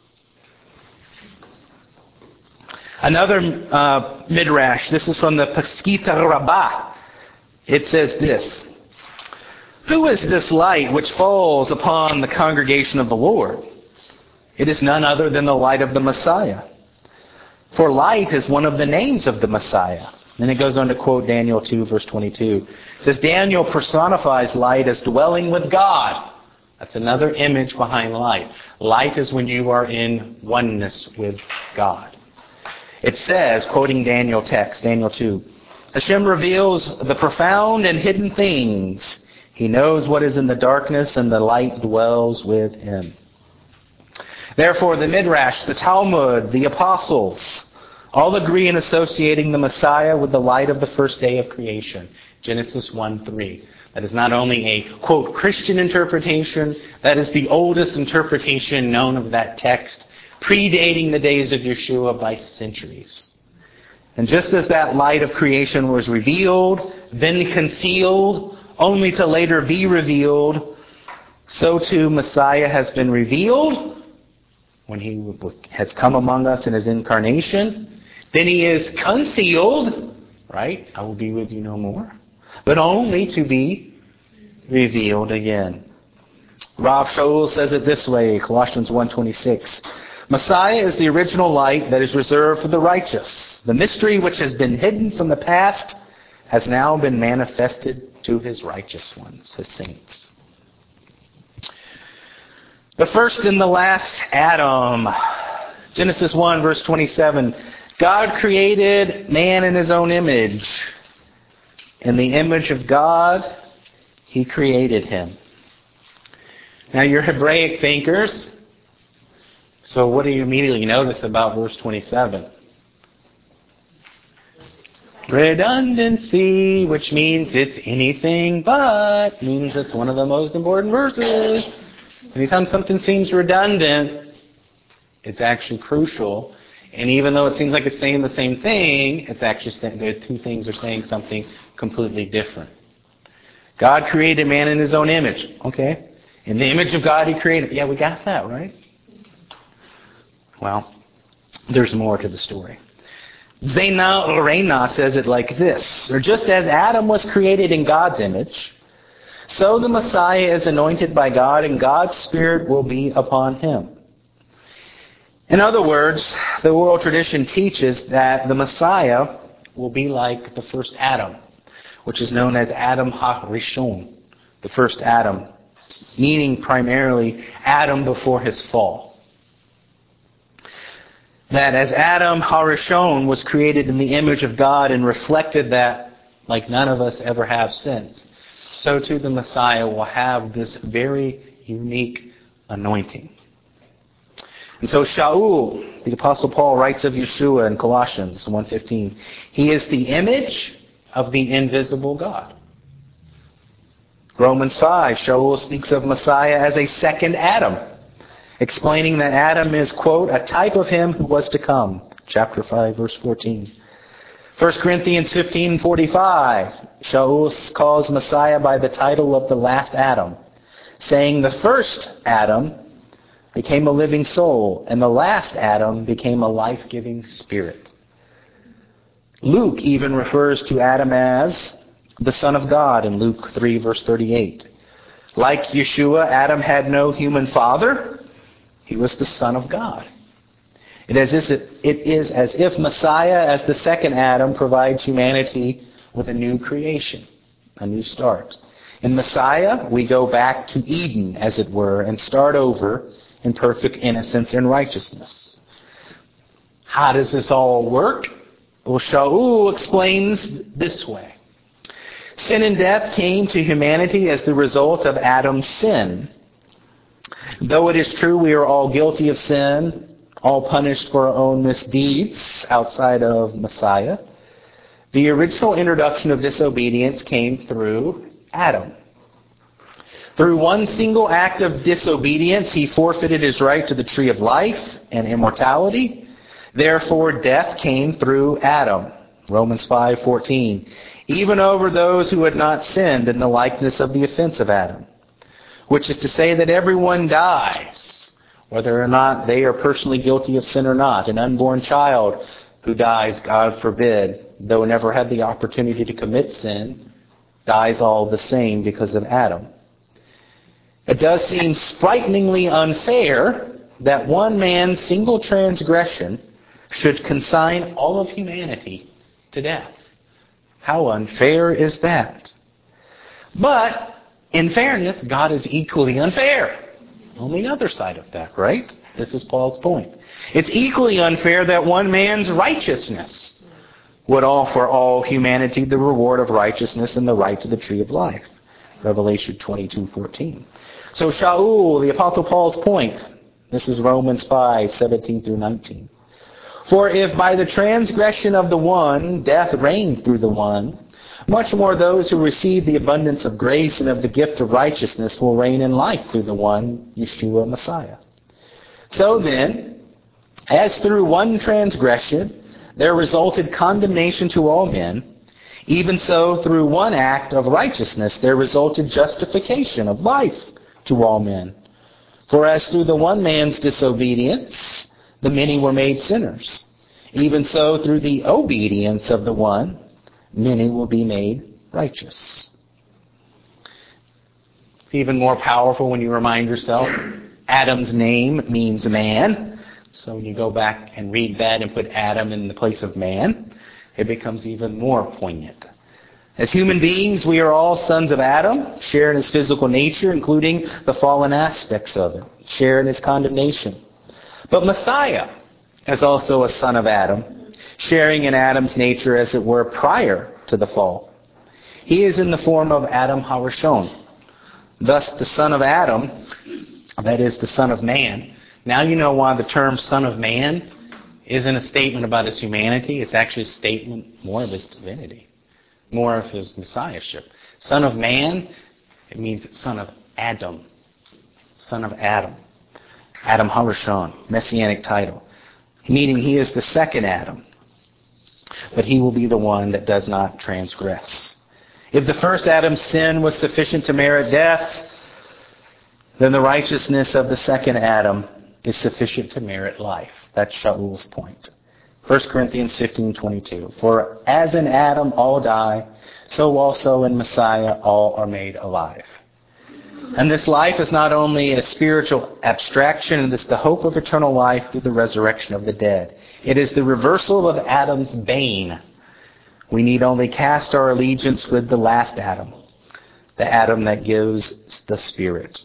Another uh, midrash, this is from the Pesachita Rabbah. It says this, who is this light which falls upon the congregation of the Lord? It is none other than the light of the Messiah. For light is one of the names of the Messiah. Then it goes on to quote Daniel two, verse twenty-two. It says, Daniel personifies light as dwelling with God. That's another image behind light. Light is when you are in oneness with God. It says, quoting Daniel text, Daniel two, Hashem reveals the profound and hidden things. He knows what is in the darkness, and the light dwells with him. Therefore, the Midrash, the Talmud, the apostles, all agree in associating the Messiah with the light of the first day of creation. Genesis one three. That is not only a, quote, Christian interpretation, that is the oldest interpretation known of that text, predating the days of Yeshua by centuries. And just as that light of creation was revealed, then concealed, only to later be revealed, so too Messiah has been revealed when he has come among us in his incarnation. Then he is concealed, right? I will be with you no more. But only to be revealed again. Rav Shaul says it this way, Colossians one twenty-six. Messiah is the original light that is reserved for the righteous. The mystery which has been hidden from the past has now been manifested to his righteous ones, his saints. The first and the last Adam. Genesis one verse twenty-seven. God created man in his own image. In the image of God, he created him. Now, you're Hebraic thinkers, so what do you immediately notice about verse twenty-seven? Redundancy, which means it's anything but, means it's one of the most important verses. Anytime something seems redundant, it's actually crucial. And even though it seems like it's saying the same thing, it's actually the two things are saying something completely different. God created man in his own image. Okay. In the image of God he created. Yeah, we got that, right? Well, there's more to the story. Zena Lorena says it like this. Or just as Adam was created in God's image, so the Messiah is anointed by God, and God's Spirit will be upon him. In other words, the oral tradition teaches that the Messiah will be like the first Adam, which is known as Adam HaRishon, the first Adam, meaning primarily Adam before his fall. That as Adam HaRishon was created in the image of God and reflected that like none of us ever have since, so too the Messiah will have this very unique anointing. And so Shaul, the Apostle Paul writes of Yeshua in Colossians one fifteen. He is the image of the invisible God. Romans five, Shaul speaks of Messiah as a second Adam, explaining that Adam is, quote, a type of him who was to come. Chapter five, verse fourteen. First Corinthians fifteen forty-five, Shaul calls Messiah by the title of the last Adam, saying the first Adam became a living soul, and the last Adam became a life-giving spirit. Luke even refers to Adam as the Son of God in Luke three, verse thirty-eight. Like Yeshua, Adam had no human father. He was the Son of God. It is, as if, it is as if Messiah, as the second Adam, provides humanity with a new creation, a new start. In Messiah, we go back to Eden, as it were, and start over in perfect innocence and righteousness. How does this all work? Well, Shaul explains this way. Sin and death came to humanity as the result of Adam's sin. Though it is true we are all guilty of sin, all punished for our own misdeeds outside of Messiah, the original introduction of disobedience came through Adam. Through one single act of disobedience, he forfeited his right to the tree of life and immortality. Therefore, death came through Adam. Romans five fourteen. Even over those who had not sinned in the likeness of the offense of Adam. Which is to say that everyone dies, whether or not they are personally guilty of sin or not. An unborn child who dies, God forbid, though never had the opportunity to commit sin, dies all the same because of Adam. It does seem frighteningly unfair that one man's single transgression should consign all of humanity to death. How unfair is that? But, in fairness, God is equally unfair. On the other side of that, right? This is Paul's point. It's equally unfair that one man's righteousness would offer all humanity the reward of righteousness and the right to the tree of life. Revelation twenty-two fourteen. So Shaul, the Apostle Paul's point, this is Romans five seventeen through nineteen. For if by the transgression of the one death reigned through the one, much more those who receive the abundance of grace and of the gift of righteousness will reign in life through the one, Yeshua Messiah. So then, as through one transgression there resulted condemnation to all men, even so through one act of righteousness there resulted justification of life to all men. For as through the one man's disobedience the many were made sinners, even so through the obedience of the one many will be made righteous. It's even more powerful when you remind yourself Adam's name means man. So when you go back and read that and put Adam in the place of man, it becomes even more poignant. As human beings, we are all sons of Adam, share in his physical nature, including the fallen aspects of it, share in his condemnation. But Messiah is also a son of Adam, sharing in Adam's nature as it were prior to the fall. He is in the form of Adam HaRishon. Thus the son of Adam, that is the son of man. Now you know why the term son of man isn't a statement about his humanity. It's actually a statement more of his divinity, more of his messiahship. Son of man, it means son of Adam. Son of Adam. Adam HaRishon, messianic title. Meaning he is the second Adam. But he will be the one that does not transgress. If the first Adam's sin was sufficient to merit death, then the righteousness of the second Adam is sufficient to merit life. That's Shaul's point. First Corinthians fifteen twenty-two. For as in Adam all die, so also in Messiah all are made alive. And this life is not only a spiritual abstraction, it is the hope of eternal life through the resurrection of the dead. It is the reversal of Adam's bane. We need only cast our allegiance with the last Adam, the Adam that gives the Spirit.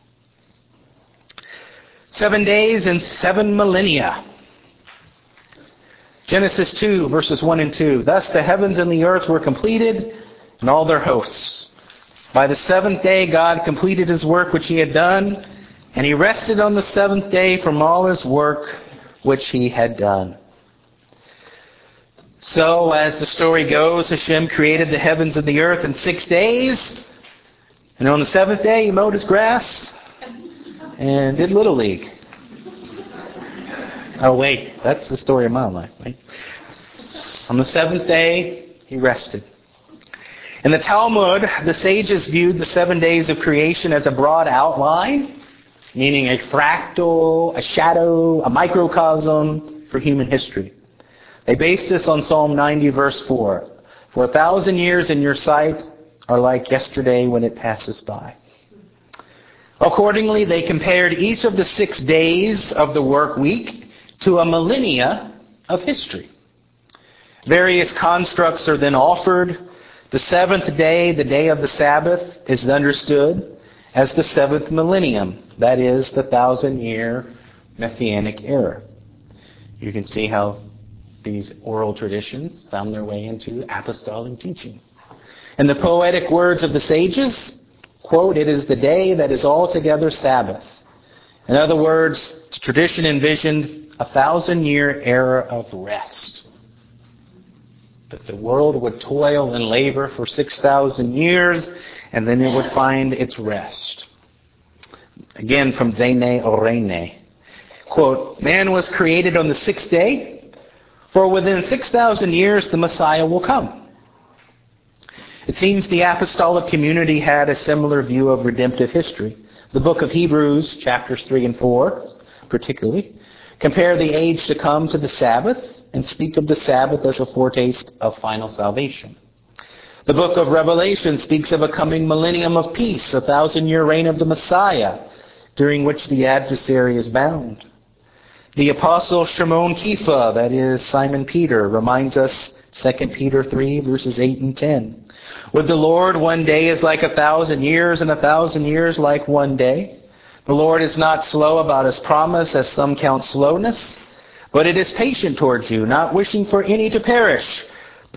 Seven days and seven millennia. Genesis two, verses one and two. Thus the heavens and the earth were completed, and all their hosts. By the seventh day God completed his work which he had done, and he rested on the seventh day from all his work which he had done. So, as the story goes, Hashem created the heavens and the earth in six days, and on the seventh day he mowed his grass and did Little League. Oh wait, that's the story of my life, right? On the seventh day, he rested. In the Talmud, the sages viewed the seven days of creation as a broad outline, meaning a fractal, a shadow, a microcosm for human history. They based this on Psalm ninety, verse four. For a thousand years in your sight are like yesterday when it passes by. Accordingly, they compared each of the six days of the work week to a millennia of history. Various constructs are then offered. The seventh day, the day of the Sabbath, is understood as the seventh millennium. That is the thousand-year Messianic era. You can see how these oral traditions found their way into apostolic teaching. In the poetic words of the sages, quote, it is the day that is altogether Sabbath. In other words, the tradition envisioned a thousand-year era of rest. That the world would toil and labor for six thousand years, and then it would find its rest. Again, from Zene Orene. Quote, man was created on the sixth day, for within six thousand years the Messiah will come. It seems the apostolic community had a similar view of redemptive history. The book of Hebrews, chapters three and four, particularly, compare the age to come to the Sabbath and speak of the Sabbath as a foretaste of final salvation. The book of Revelation speaks of a coming millennium of peace, a thousand-year reign of the Messiah, during which the adversary is bound. The apostle Shimon Kefa, that is Simon Peter, reminds us, Second Peter three, verses eight and ten. With the Lord, one day is like a thousand years, and a thousand years like one day. The Lord is not slow about his promise, as some count slowness, but it is patient towards you, not wishing for any to perish,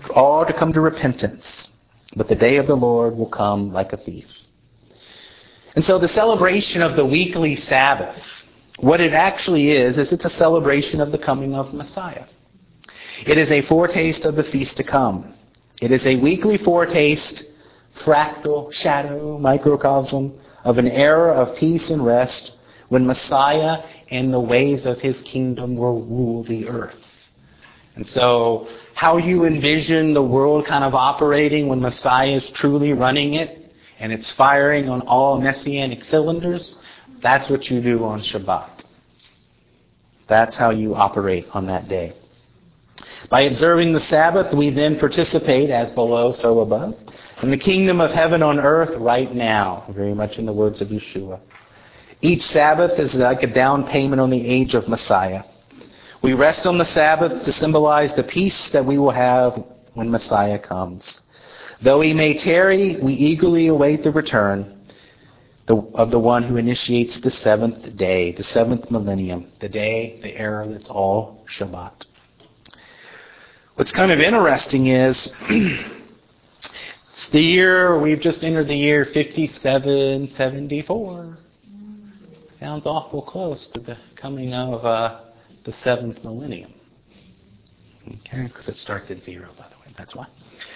for all to come to repentance. But the day of the Lord will come like a thief. And so the celebration of the weekly Sabbath, what it actually is, is it's a celebration of the coming of Messiah. It is a foretaste of the feast to come. It is a weekly foretaste, fractal, shadow, microcosm of an era of peace and rest when Messiah and the ways of his kingdom will rule the earth. And so how you envision the world kind of operating when Messiah is truly running it and it's firing on all messianic cylinders, that's what you do on Shabbat. That's how you operate on that day. By observing the Sabbath, we then participate, as below, so above, in the kingdom of heaven on earth right now, very much in the words of Yeshua. Each Sabbath is like a down payment on the age of Messiah. We rest on the Sabbath to symbolize the peace that we will have when Messiah comes. Though he may tarry, we eagerly await the return of the one who initiates the seventh day, the seventh millennium, the day, the era that's all Shabbat. What's kind of interesting is it's the year, we've just entered the year fifty-seven seventy-four. Sounds awful close to the coming of uh, the seventh millennium. Okay, because it starts at zero, by the way. That's why.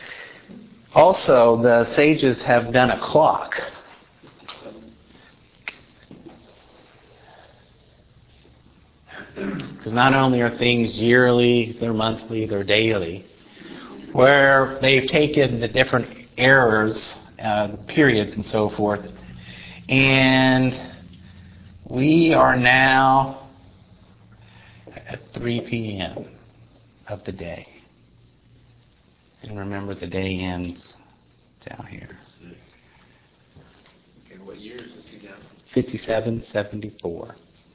Also, the sages have done a clock. Because not only are things yearly, they're monthly, they're daily, where they've taken the different eras, uh, periods and so forth, and we are now at three p.m. of the day. And remember, the day ends down here. Okay, what year is this again? fifty-seven seventy-four.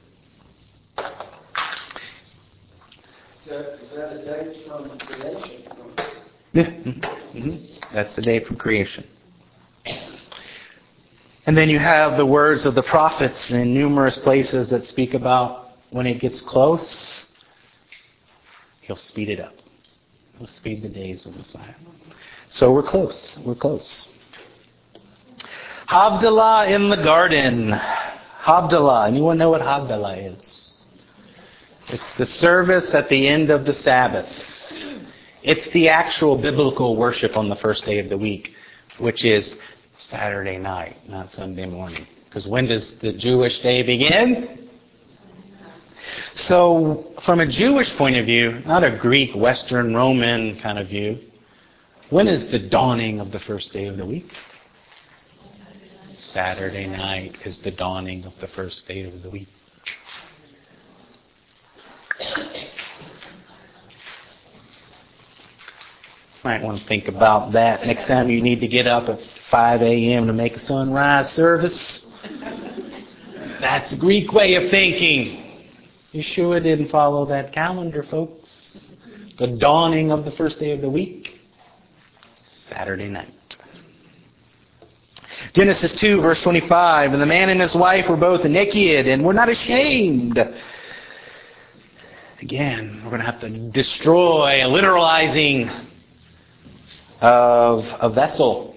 Is that, is that a date from creation? Yeah. Mm-hmm. That's the day from creation. And then you have the words of the prophets in numerous places that speak about when it gets close, he'll speed it up. He'll speed the days of Messiah. So we're close. We're close. Havdalah in the garden. Havdalah. Anyone know what Havdalah is? It's the service at the end of the Sabbath. It's the actual biblical worship on the first day of the week, which is Saturday night, not Sunday morning. Because when does the Jewish day begin? So, from a Jewish point of view, not a Greek, Western, Roman kind of view, when is the dawning of the first day of the week? Saturday night is the dawning of the first day of the week. Might want to think about that next time you need to get up at five a.m. to make a sunrise service. That's a Greek way of thinking. Yeshua didn't follow that calendar, folks. The dawning of the first day of the week, Saturday night. Genesis two, verse twenty-five, and the man and his wife were both naked and were not ashamed. Again, we're going to have to destroy a literalizing of a vessel.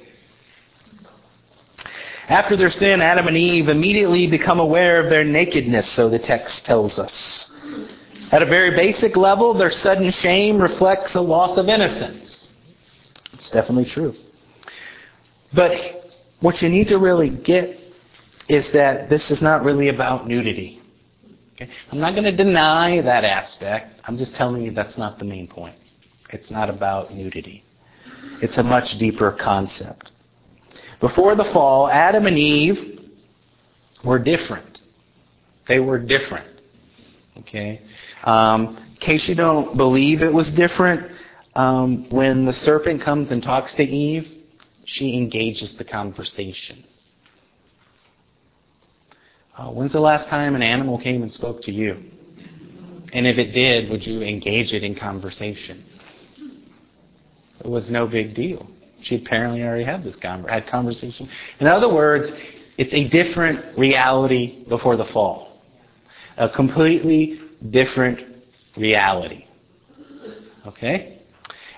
After their sin, Adam and Eve immediately become aware of their nakedness, so the text tells us. At a very basic level, their sudden shame reflects a loss of innocence. It's definitely true. But what you need to really get is that this is not really about nudity. Okay? I'm not going to deny that aspect. I'm just telling you that's not the main point. It's not about nudity. It's a much deeper concept. Before the fall, Adam and Eve were different. They were different. Okay? Um, in case you don't believe it was different, um, when the serpent comes and talks to Eve, she engages the conversation. Uh, when's the last time an animal came and spoke to you? And if it did, would you engage it in conversation? It was no big deal. She apparently already had this con- had conversation. In other words, it's a different reality before the fall. A completely different reality. Okay?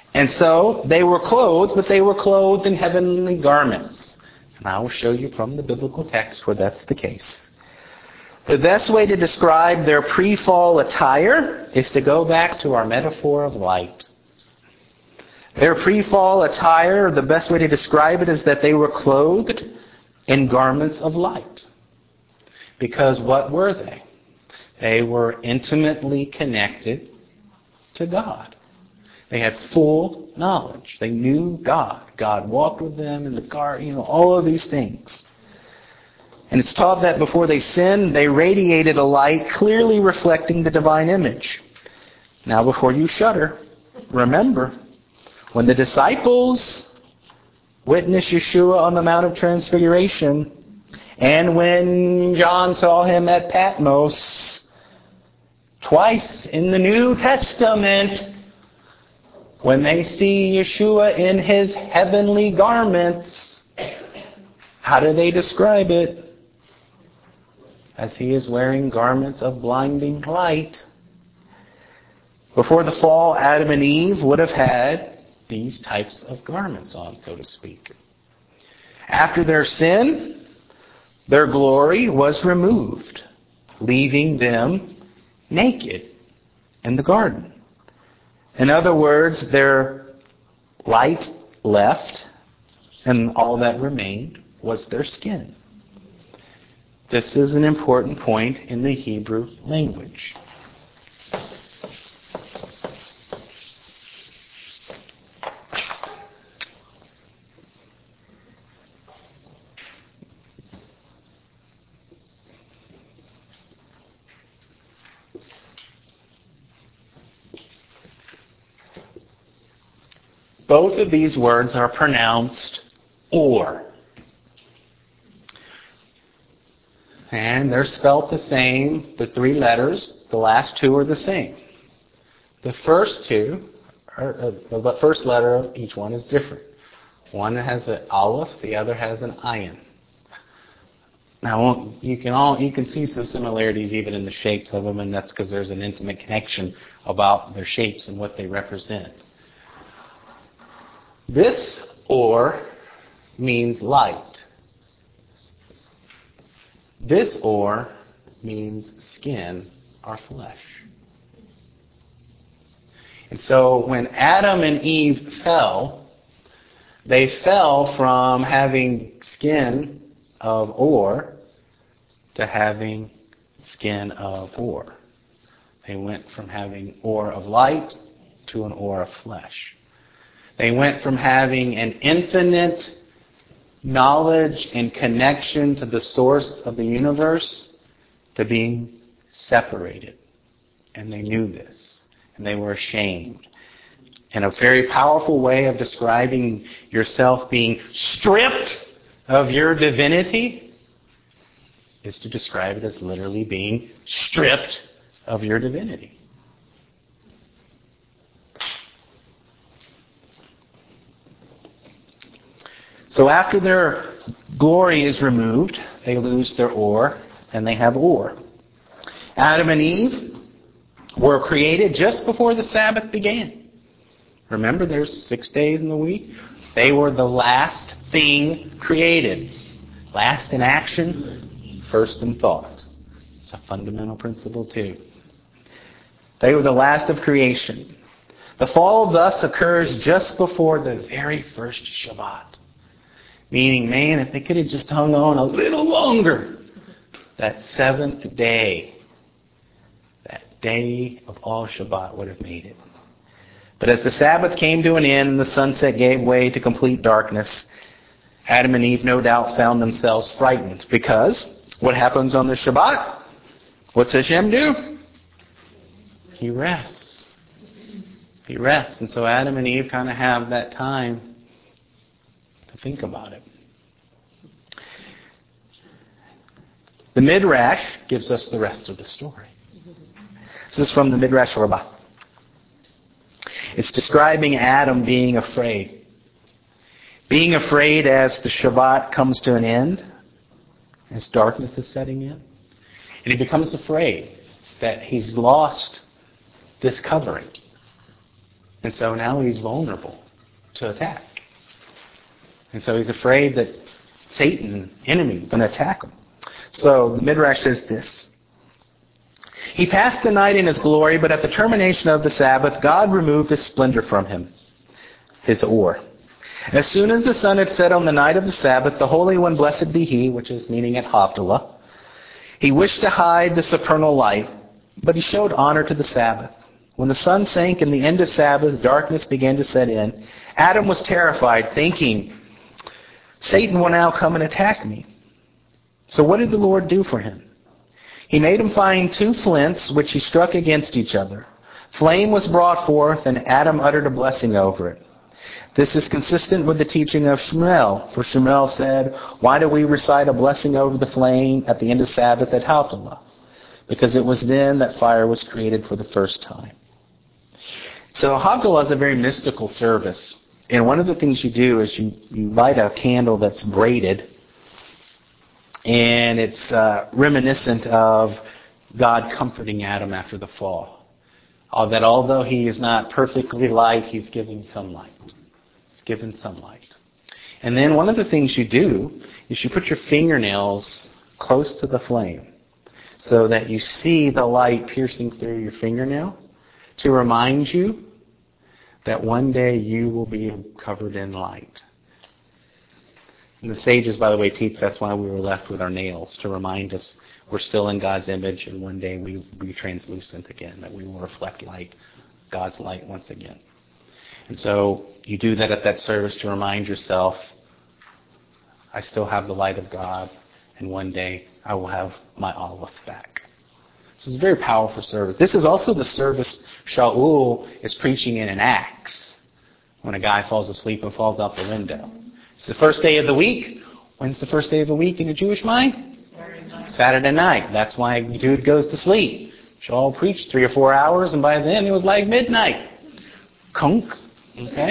And so they were clothed, but they were clothed in heavenly garments. And I will show you from the biblical text where that's the case. The best way to describe their pre-fall attire is to go back to our metaphor of light. Their pre-fall attire, the best way to describe it is that they were clothed in garments of light. Because what were they? They were intimately connected to God. They had full knowledge. They knew God. God walked with them in the garden, you know, all of these things. And it's taught that before they sinned, they radiated a light clearly reflecting the divine image. Now, before you shudder, remember, when the disciples witnessed Yeshua on the Mount of Transfiguration, and when John saw him at Patmos, twice in the New Testament, when they see Yeshua in his heavenly garments, how do they describe it? As he is wearing garments of blinding light. Before the fall, Adam and Eve would have had these types of garments on, so to speak. After their sin, their glory was removed, leaving them naked in the garden. In other words, their light left, and all that remained was their skin. This is an important point in the Hebrew language. Both of these words are pronounced or. And they're spelt the same. The three letters, the last two are the same. The first two, or, uh, the first letter of each one is different. One has an aleph, the other has an ayin. Now, you can all you can see some similarities even in the shapes of them, and that's because there's an intimate connection about their shapes and what they represent. This or means light. This or means skin or flesh. And so when Adam and Eve fell, they fell from having skin of ore to having skin of ore. They went from having ore of light to an ore of flesh. They went from having an infinite knowledge and connection to the source of the universe to being separated. And they knew this. And they were ashamed. And a very powerful way of describing yourself being stripped of your divinity is to describe it as literally being stripped of your divinity. So after their glory is removed, they lose their ore, and they have ore. Adam and Eve were created just before the Sabbath began. Remember, there's six days in the week. They were the last thing created. Last in action, first in thought. It's a fundamental principle too. They were the last of creation. The fall thus occurs just before the very first Shabbat. Meaning, man, if they could have just hung on a little longer, that seventh day, that day of all Shabbat would have made it. But as the Sabbath came to an end and the sunset gave way to complete darkness, Adam and Eve no doubt found themselves frightened. Because what happens on the Shabbat? What's Hashem do? He rests. He rests. And so Adam and Eve kind of have that time to think about it. The Midrash gives us the rest of the story. This is from the Midrash Rabbah. It's describing Adam being afraid. Being afraid as the Shabbat comes to an end, as darkness is setting in. And he becomes afraid that he's lost this covering. And so now he's vulnerable to attack. And so he's afraid that Satan, enemy, is going to attack him. So the Midrash says this. He passed the night in his glory, but at the termination of the Sabbath, God removed his splendor from him, his or. As soon as the sun had set on the night of the Sabbath, the Holy One, blessed be He, which is meaning at Havdalah, he wished to hide the supernal light, but he showed honor to the Sabbath. When the sun sank and the end of Sabbath, darkness began to set in. Adam was terrified, thinking, Satan will now come and attack me. So what did the Lord do for him? He made him find two flints, which he struck against each other. Flame was brought forth, and Adam uttered a blessing over it. This is consistent with the teaching of Shmuel, for Shmuel said, why do we recite a blessing over the flame at the end of Sabbath at Havdalah? Because it was then that fire was created for the first time. So Havdalah is a very mystical service. And one of the things you do is you, you light a candle that's braided, and it's uh, reminiscent of God comforting Adam after the fall. Uh, that although he is not perfectly light, he's giving some light. He's given some light. And then one of the things you do is you put your fingernails close to the flame so that you see the light piercing through your fingernail to remind you that one day you will be covered in light. And the sages, by the way, teach that's why we were left with our nails, to remind us we're still in God's image and one day we will be translucent again, that we will reflect light, God's light once again. And so you do that at that service to remind yourself, I still have the light of God, and one day I will have my olive back. So it's a very powerful service. This is also the service Shaul is preaching in in Acts, when a guy falls asleep and falls out the window. It's the first day of the week. When's the first day of the week in a Jewish mind? Saturday night. Saturday night. That's why the dude goes to sleep. Shaul preached three or four hours, and by then it was like midnight. Kunk. Okay?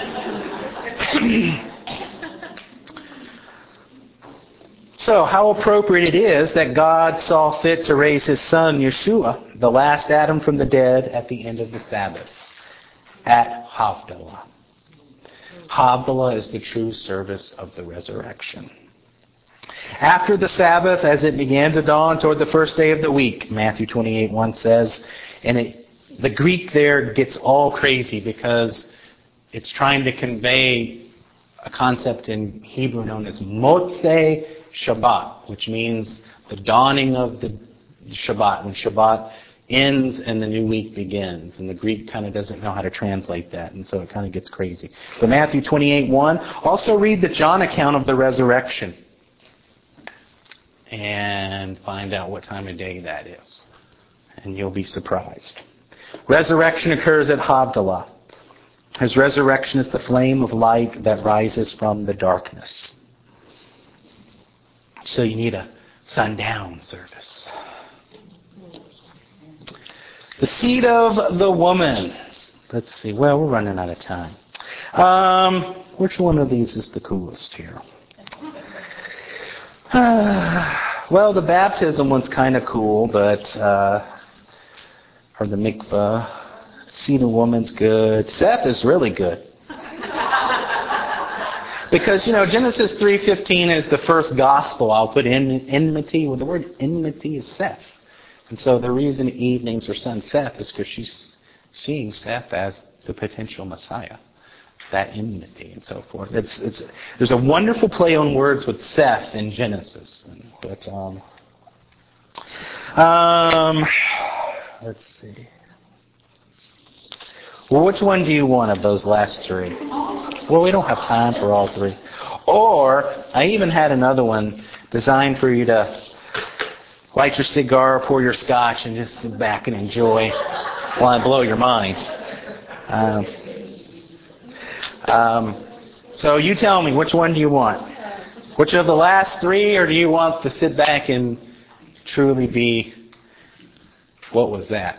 So, how appropriate it is that God saw fit to raise His Son, Yeshua, the last Adam from the dead, at the end of the Sabbath, at Havdalah. Havdalah is the true service of the resurrection. After the Sabbath, as it began to dawn toward the first day of the week, Matthew twenty-eight one says, and it, the Greek there gets all crazy because it's trying to convey a concept in Hebrew known as Motzei Shabbat, which means the dawning of the Shabbat, when Shabbat ends and the new week begins. And the Greek kind of doesn't know how to translate that, and so it kind of gets crazy. But Matthew twenty-eight one, also read the John account of the resurrection and find out what time of day that is. And you'll be surprised. Resurrection occurs at Havdalah. His resurrection is the flame of light that rises from the darkness. So you need a sundown service. The seed of the woman. Let's see. Well, we're running out of time. Um, which one of these is the coolest here? Uh, well, the baptism one's kind of cool, but uh, or the mikvah. Seed of woman's good. Seth is really good. Because, you know, Genesis three fifteen is the first gospel. I'll put in enmity. Well, the word enmity is Seth. And so the reason Eve names her son Seth is because she's seeing Seth as the potential Messiah. That enmity and so forth. It's it's there's a wonderful play on words with Seth in Genesis. But um, um let's see. Well, which one do you want of those last three? Well, we don't have time for all three. Or, I even had another one designed for you to light your cigar, pour your scotch, and just sit back and enjoy while I blow your mind. Um, um, so you tell me, which one do you want? Which of the last three, or do you want to sit back and truly be... What was that?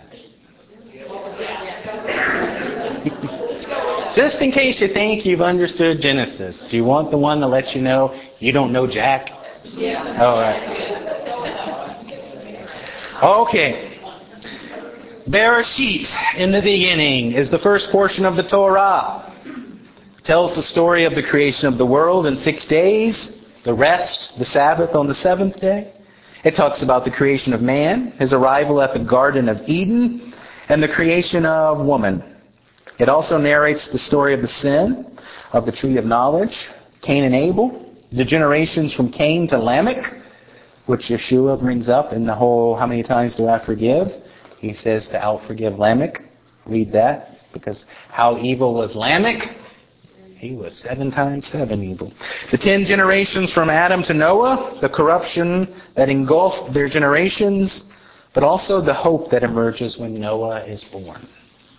Just in case you think you've understood Genesis, do you want the one that lets you know you don't know Jack? Yeah. All right. Okay. Bereshit, in the beginning, is the first portion of the Torah. It tells the story of the creation of the world in six days, the rest, the Sabbath on the seventh day. It talks about the creation of man, his arrival at the Garden of Eden, and the creation of woman. It also narrates the story of the sin of the tree of knowledge, Cain and Abel, the generations from Cain to Lamech, which Yeshua brings up in the whole, how many times do I forgive? He says to out-forgive Lamech. Read that, because how evil was Lamech? He was seven times seven evil. The ten generations from Adam to Noah, the corruption that engulfed their generations, but also the hope that emerges when Noah is born.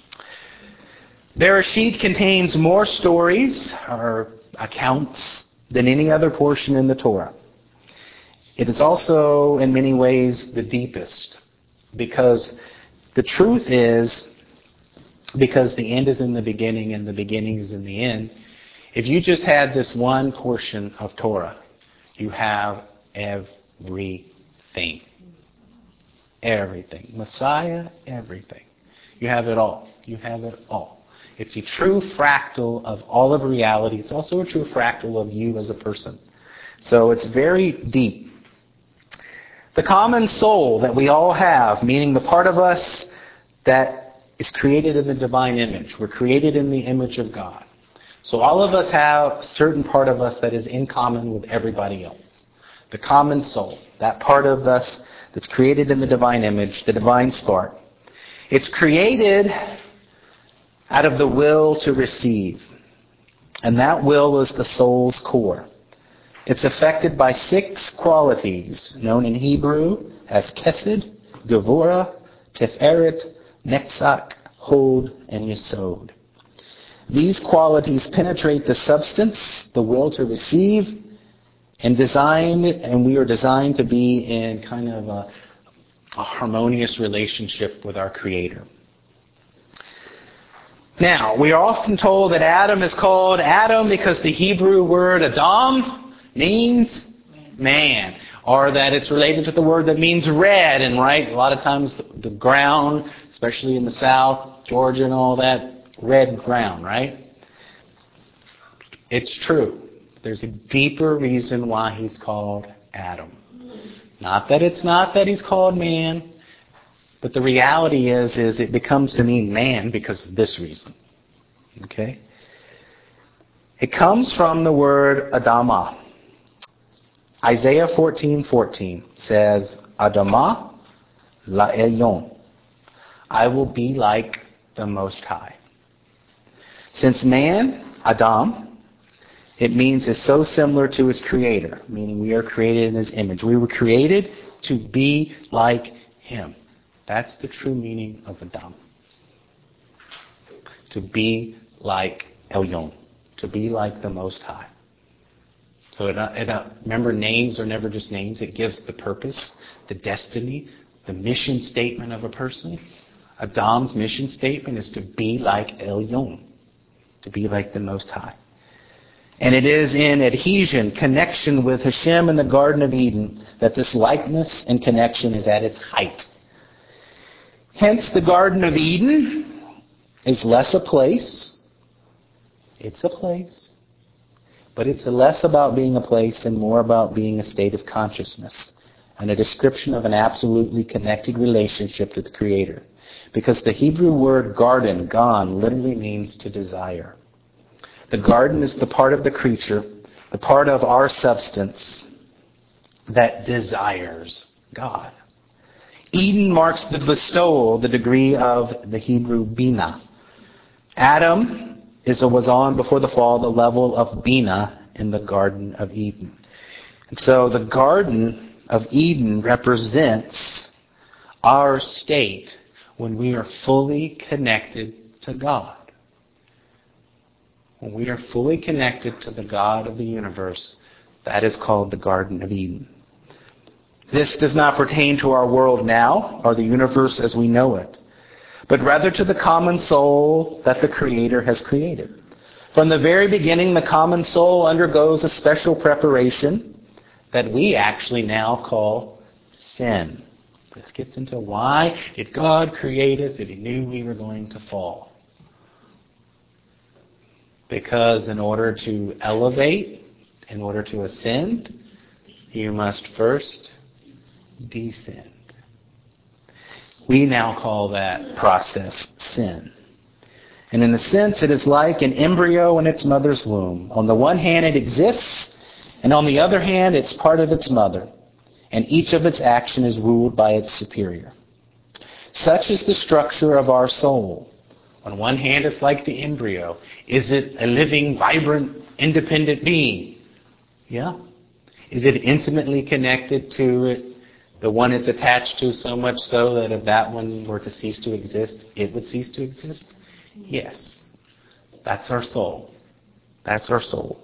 Bereshit contains more stories or accounts than any other portion in the Torah. It is also, in many ways, the deepest, because the truth is, because the end is in the beginning and the beginning is in the end, if you just had this one portion of Torah, you have everything. Everything. Messiah, everything. You have it all. You have it all. It's a true fractal of all of reality. It's also a true fractal of you as a person. So it's very deep. The common soul that we all have, meaning the part of us that is created in the divine image. We're created in the image of God. So all of us have a certain part of us that is in common with everybody else. The common soul, that part of us that's created in the divine image, the divine spark. It's created out of the will to receive. And that will is the soul's core. It's affected by six qualities, known in Hebrew as Kesed, Gevurah, Tiferet, Netzach, Hod, and Yesod. These qualities penetrate the substance, the will to receive, and designed, and we are designed to be in kind of a, a harmonious relationship with our Creator. Now, we are often told that Adam is called Adam because the Hebrew word Adam means man, or that it's related to the word that means red, and right, a lot of times the, the ground, especially in the South, Georgia and all that, red ground, right? It's true. There's a deeper reason why he's called Adam. Not that it's not that he's called man, but the reality is, is it becomes to mean man because of this reason. Okay? It comes from the word Adamah. Isaiah fourteen fourteen says, Adamah la'elyon. I will be like the Most High. Since man, Adam, it means is so similar to his Creator, meaning we are created in his image. We were created to be like him. That's the true meaning of Adam. To be like Elyon. To be like the Most High. So it, it, uh, remember, names are never just names. It gives the purpose, the destiny, the mission statement of a person. Adam's mission statement is to be like Elyon. To be like the Most High. And it is in adhesion, connection with Hashem in the Garden of Eden, that this likeness and connection is at its height. Hence, the Garden of Eden is less a place. It's a place. But it's less about being a place and more about being a state of consciousness and a description of an absolutely connected relationship to the Creator. Because the Hebrew word garden, gan, literally means to desire. The garden is the part of the creature, the part of our substance that desires God. Eden marks the bestowal, the degree of the Hebrew bina. Adam is was on before the fall the level of bina in the Garden of Eden. And so the Garden of Eden represents our state when we are fully connected to God. When we are fully connected to the God of the universe, that is called the Garden of Eden. This does not pertain to our world now, or the universe as we know it, but rather to the common soul that the Creator has created. From the very beginning, the common soul undergoes a special preparation that we actually now call sin. This gets into why did God create us if He knew we were going to fall? Because in order to elevate, in order to ascend, you must first descend. We now call that process sin. And in a sense, it is like an embryo in its mother's womb. On the one hand, it exists, and on the other hand, it's part of its mother. And each of its action is ruled by its superior. Such is the structure of our soul. On one hand, it's like the embryo. Is it a living, vibrant, independent being? Yeah. Is it intimately connected to it, the one it's attached to, so much so that if that one were to cease to exist, it would cease to exist? Yes. That's our soul. That's our soul.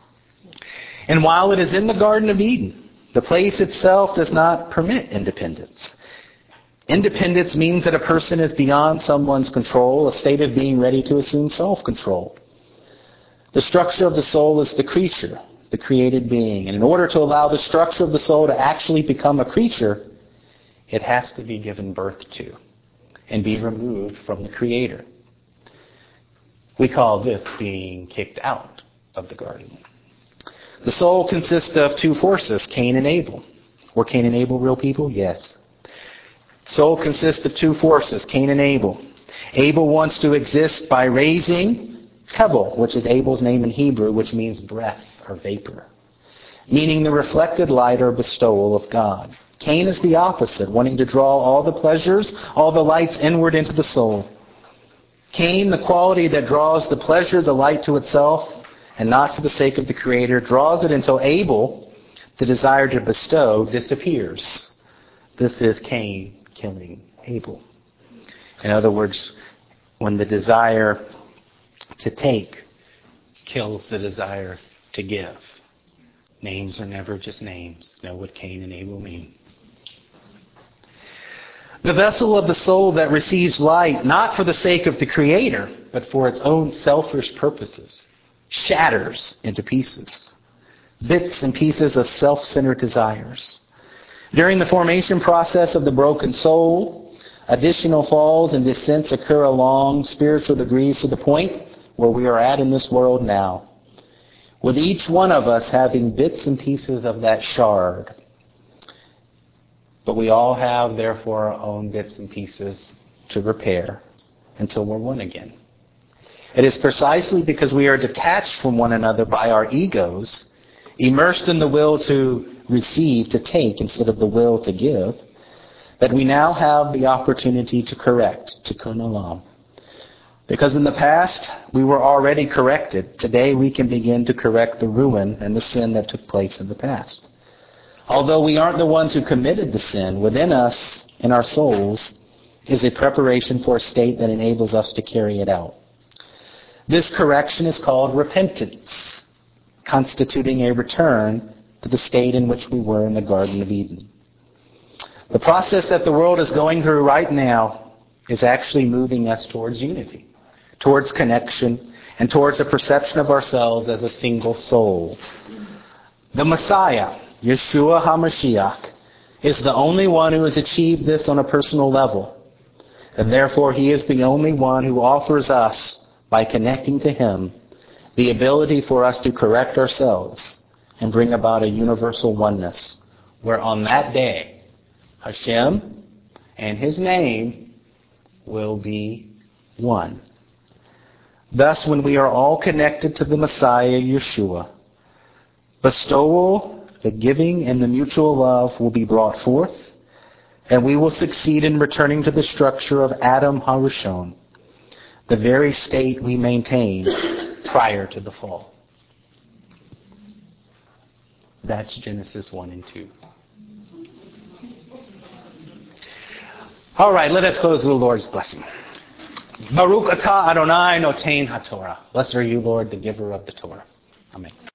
And while it is in the Garden of Eden, the place itself does not permit independence. Independence means that a person is beyond someone's control, a state of being ready to assume self-control. The structure of the soul is the creature, the created being. And in order to allow the structure of the soul to actually become a creature, it has to be given birth to and be removed from the Creator. We call this being kicked out of the garden. The soul consists of two forces, Cain and Abel. Were Cain and Abel real people? Yes. Soul consists of two forces, Cain and Abel. Abel wants to exist by raising Hevel, which is Abel's name in Hebrew, which means breath or vapor, meaning the reflected light or bestowal of God. Cain is the opposite, wanting to draw all the pleasures, all the lights inward into the soul. Cain, the quality that draws the pleasure, the light to itself, and not for the sake of the Creator, draws it until Abel, the desire to bestow, disappears. This is Cain killing Abel. In other words, when the desire to take kills the desire to give. Names are never just names. Know what Cain and Abel mean. The vessel of the soul that receives light, not for the sake of the Creator, but for its own selfish purposes, shatters into pieces, bits and pieces of self-centered desires. During the formation process of the broken soul, additional falls and descents occur along spiritual degrees to the point where we are at in this world now, with each one of us having bits and pieces of that shard. But we all have, therefore, our own bits and pieces to repair until we're one again. It is precisely because we are detached from one another by our egos, immersed in the will to receive, to take, instead of the will to give, that we now have the opportunity to correct, tikkun olam. Because in the past, we were already corrected. Today, we can begin to correct the ruin and the sin that took place in the past. Although we aren't the ones who committed the sin, within us, in our souls, is a preparation for a state that enables us to carry it out. This correction is called repentance, constituting a return to the state in which we were in the Garden of Eden. The process that the world is going through right now is actually moving us towards unity, towards connection, and towards a perception of ourselves as a single soul. The Messiah, Yeshua HaMashiach, is the only one who has achieved this on a personal level. And therefore, He is the only one who offers us, by connecting to Him, the ability for us to correct ourselves and bring about a universal oneness, where on that day, Hashem and His name will be one. Thus, when we are all connected to the Messiah, Yeshua, bestowal, the giving, and the mutual love will be brought forth, and we will succeed in returning to the structure of Adam HaRishon, the very state we maintained prior to the fall. That's Genesis one and two. All right, let us close with the Lord's blessing. Baruch atah Adonai notein haTorah. Blessed are you, Lord, the giver of the Torah. Amen.